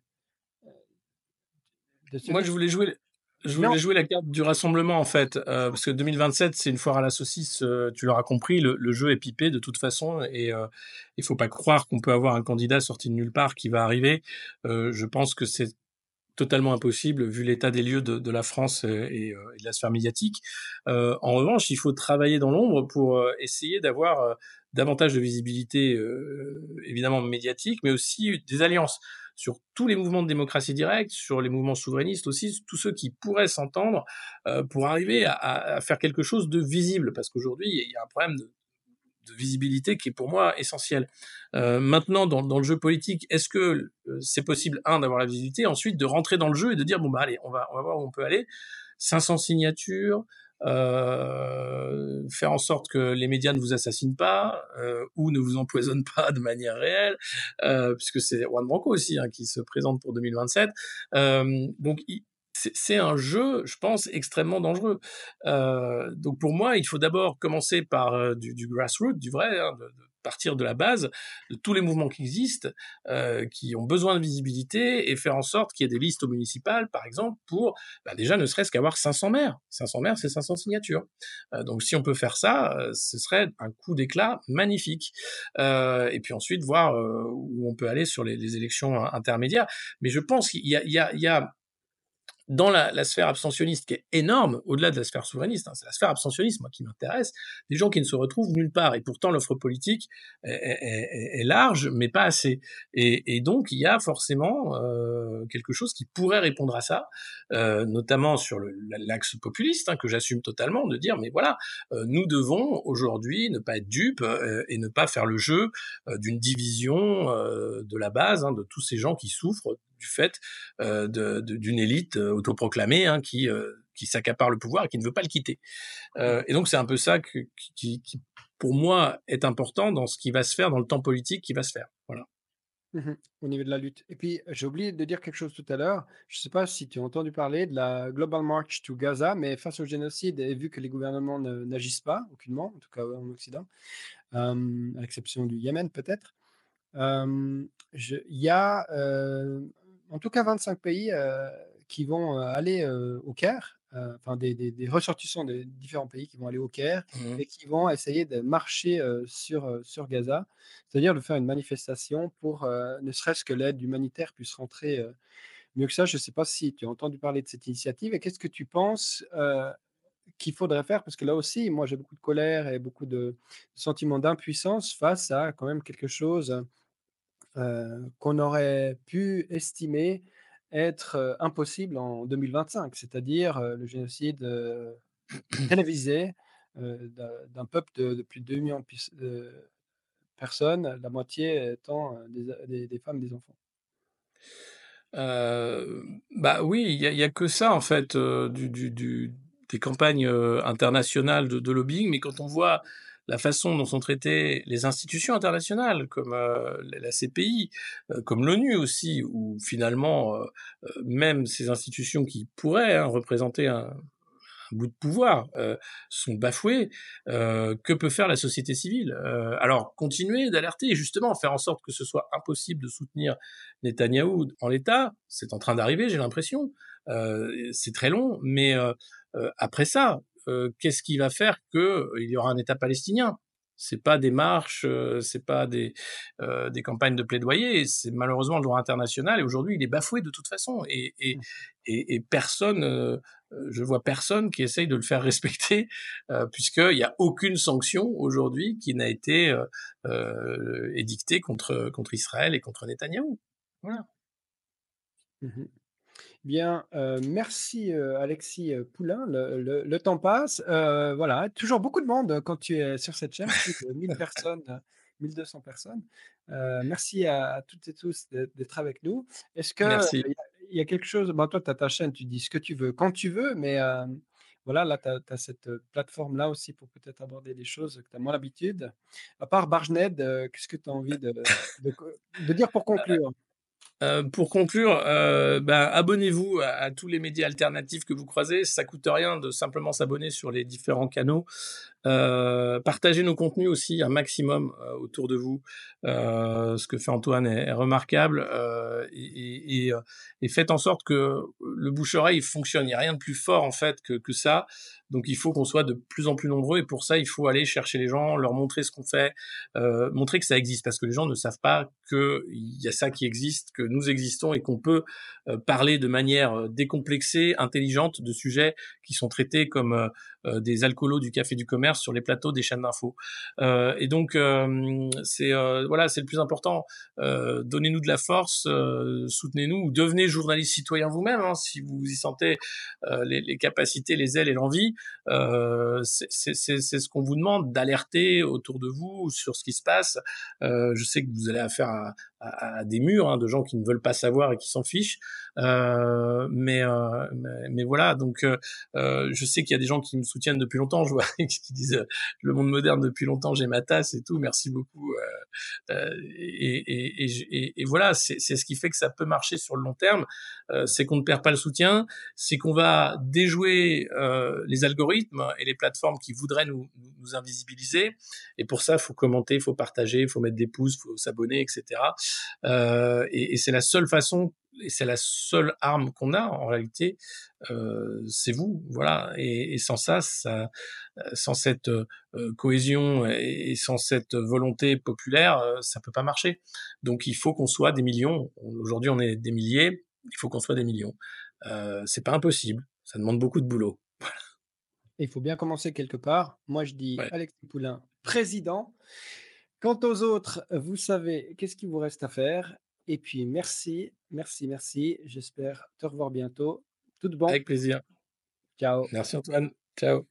de Moi, celui je qui voulais jouer, je met en voulais jouer la carte du rassemblement en fait, euh, parce que deux mille vingt-sept, c'est une foire à la saucisse. Euh, tu l'auras compris, le, le jeu est pipé de toute façon, et euh, il faut pas croire qu'on peut avoir un candidat sorti de nulle part qui va arriver. Euh, je pense que c'est totalement impossible vu l'état des lieux de, de la France et, et, euh, et de la sphère médiatique. Euh, en revanche, il faut travailler dans l'ombre pour euh, essayer d'avoir euh, davantage de visibilité, euh, évidemment médiatique, mais aussi des alliances sur tous les mouvements de démocratie directe, sur les mouvements souverainistes aussi, tous ceux qui pourraient s'entendre euh, pour arriver à, à, faire quelque chose de visible, parce qu'aujourd'hui, il y a un problème de, de visibilité qui est pour moi essentiel. Euh, maintenant, dans, dans le jeu politique, est-ce que euh, c'est possible, un, d'avoir la visibilité, ensuite de rentrer dans le jeu et de dire, bon, bah allez, on va, on va voir où on peut aller. cinq cents signatures, euh, faire en sorte que les médias ne vous assassinent pas euh, ou ne vous empoisonnent pas de manière réelle, euh, puisque c'est Juan Branco aussi hein, qui se présente pour deux mille vingt-sept. Euh, donc, il, c'est un jeu, je pense, extrêmement dangereux. Euh, donc pour moi, il faut d'abord commencer par euh, du, du grassroots, du vrai, hein, de, de partir de la base de tous les mouvements qui existent, euh, qui ont besoin de visibilité, et faire en sorte qu'il y ait des listes municipales, par exemple, pour bah, déjà ne serait-ce qu'avoir cinq cents maires. cinq cents maires, c'est cinq cents signatures. Euh, donc si on peut faire ça, euh, ce serait un coup d'éclat magnifique. Euh, et puis ensuite voir euh, où on peut aller sur les, les élections intermédiaires. Mais je pense qu'il y a, il y a, il y a dans la, la sphère abstentionniste qui est énorme, au-delà de la sphère souverainiste, hein, c'est la sphère abstentionniste, moi, qui m'intéresse, des gens qui ne se retrouvent nulle part. Et pourtant, l'offre politique est, est, est, est large, mais pas assez. Et, et donc, il y a forcément euh, quelque chose qui pourrait répondre à ça, euh, notamment sur le, l'axe populiste, hein, que j'assume totalement, de dire, mais voilà, euh, nous devons aujourd'hui ne pas être dupes euh, et ne pas faire le jeu euh, d'une division euh, de la base, hein, de tous ces gens qui souffrent du fait euh, de, de, d'une élite euh, autoproclamée hein, qui, euh, qui s'accapare le pouvoir et qui ne veut pas le quitter. Euh, et donc c'est un peu ça que, qui, qui, pour moi, est important dans ce qui va se faire, dans le temps politique qui va se faire. Voilà. Mmh. Au niveau de la lutte. Et puis, j'ai oublié de dire quelque chose tout à l'heure. Je ne sais pas si tu as entendu parler de la Global March to Gaza, mais face au génocide et vu que les gouvernements ne n'agissent pas aucunement, en tout cas en Occident, hem, à l'exception du Yémen peut-être, hem, je il y a, heu, en tout cas vingt-cinq pays, heu, qui vont, heu, aller, heu, au Caire, heu, enfin des des des ressortissants de différents pays qui vont aller au Caire Mmh. et qui vont essayer de marcher, heu, sur, heu, sur Gaza. C'est-à-dire de faire une manifestation pour, heu, ne serait-ce que l'aide humanitaire puisse rentrer, heu, mieux que ça. Je ne sais pas si tu as entendu parler de cette initiative et qu'est-ce que tu penses, heu, qu'il faudrait faire? Parce que là aussi, moi j'ai beaucoup de colère et beaucoup de sentiments d'impuissance face à quand même quelque chose heu, qu'on aurait pu estimer être, heu, impossible en deux mille vingt-cinq, c'est-à-dire, heu, le génocide, heu, télévisé, heu, d'un d'un peuple de de plus de deux millions de pis de personnes, la moitié étant, heu, des a des des femmes, des enfants. Euh, bah oui, il y a, il y a que ça en fait, euh, du, du, du- des campagnes euh, internationales de, de lobbying, mais quand on voit la façon dont sont traitées les institutions internationales, comme euh, la C P I, euh, comme l'ONU aussi, où finalement euh, euh, même ces institutions qui pourraient hein, représenter un, un bout de pouvoir euh, sont bafoués, euh, que peut faire la société civile? Euh, Alors, continuer d'alerter et justement faire en sorte que ce soit impossible de soutenir Netanyahou en l'état, c'est en train d'arriver, j'ai l'impression. Euh, c'est très long, mais euh, euh, après ça, euh, qu'est-ce qui va faire qu'il euh, y aura un État palestinien? C'est pas des marches, euh, c'est pas des, euh, des campagnes de plaidoyer, c'est malheureusement le droit international et aujourd'hui il est bafoué de toute façon et, et, Mmh. et, et personne euh, euh, je vois personne qui essaye de le faire respecter, euh, puisqu'il n'y a aucune sanction aujourd'hui qui n'a été euh, euh, édictée contre, contre Israël et contre Netanyahou. Voilà. Mmh. Bien, heu, merci, heu, Alexis, heu, Poulain. Le le le temps passe, heu, voilà, toujours beaucoup de monde quand tu es sur cette chaîne, plus de mille personnes, heu, mille deux cents personnes. Heu, merci à à toutes et tous d'être d'être avec nous. Est-ce que, heu, Merci. il y a il y a quelque chose bon, toi, tu as ta chaîne, tu dis ce que tu veux, quand tu veux, mais hem, voilà, là, tu as cette, heu, plateforme-là aussi pour peut-être aborder des choses que tu as moins l'habitude. À part Bargened, heu, qu'est-ce que tu as envie de de co de dire pour conclure? Euh, pour conclure, euh, ben, abonnez-vous à, à tous les médias alternatifs que vous croisez. Ça coûte rien de simplement s'abonner sur les différents canaux. Euh, partagez nos contenus aussi un maximum euh, autour de vous. Euh, ce que fait Antoine est, est remarquable euh, et, et, et, euh, et faites en sorte que le bouche-oreille fonctionne. Il n'y a rien de plus fort en fait que, que ça. Donc il faut qu'on soit de plus en plus nombreux et pour ça il faut aller chercher les gens, leur montrer ce qu'on fait, euh, montrer que ça existe parce que les gens ne savent pas qu'il y a ça qui existe, que nous existons et qu'on peut euh, parler de manière euh, décomplexée, intelligente de sujets qui sont traités comme euh, euh, des alcoolos du café du commerce sur les plateaux des chaînes d'infos. Euh, et donc euh, c'est euh, voilà, c'est le plus important. Euh, donnez-nous de la force, euh, soutenez-nous ou devenez journaliste citoyen vous-même hein, si vous y sentez euh, les, les capacités, les ailes et l'envie. Euh, c'est, c'est, c'est ce qu'on vous demande d'alerter autour de vous sur ce qui se passe. Euh, je sais que vous allez faire un à, à, à des murs, hein, de gens qui ne veulent pas savoir et qui s'en fichent. Euh, mais, euh, mais, mais voilà, donc euh, euh, je sais qu'il y a des gens qui me soutiennent depuis longtemps, je vois, qui disent euh, le monde moderne depuis longtemps, j'ai ma tasse et tout, merci beaucoup. Euh, euh, et, et, et, et, et voilà, c'est ce qui fait que ça peut marcher sur le long terme, euh, c'est qu'on ne perd pas le soutien, c'est qu'on va déjouer euh, les algorithmes et les plateformes qui voudraient nous, nous invisibiliser. Et pour ça, il faut commenter, il faut partager, il faut mettre des pouces, il faut s'abonner, et cetera. Euh, et, et c'est la seule façon, et c'est la seule arme qu'on a en réalité, euh, c'est vous, voilà. Et, et sans ça, ça, sans cette euh, cohésion et, et sans cette volonté populaire, euh, ça peut pas marcher. Donc il faut qu'on soit des millions. Aujourd'hui, on est des milliers. Il faut qu'on soit des millions. Euh, c'est pas impossible. Ça demande beaucoup de boulot. Il faut bien commencer quelque part. Moi, je dis Ouais. Alexis Poulain, président. Quant aux autres, vous savez qu'est-ce qu'il vous reste à faire. Et puis, merci, merci, merci. J'espère te revoir bientôt. Tout de bon. Avec plaisir. Ciao. Merci Antoine. Ciao.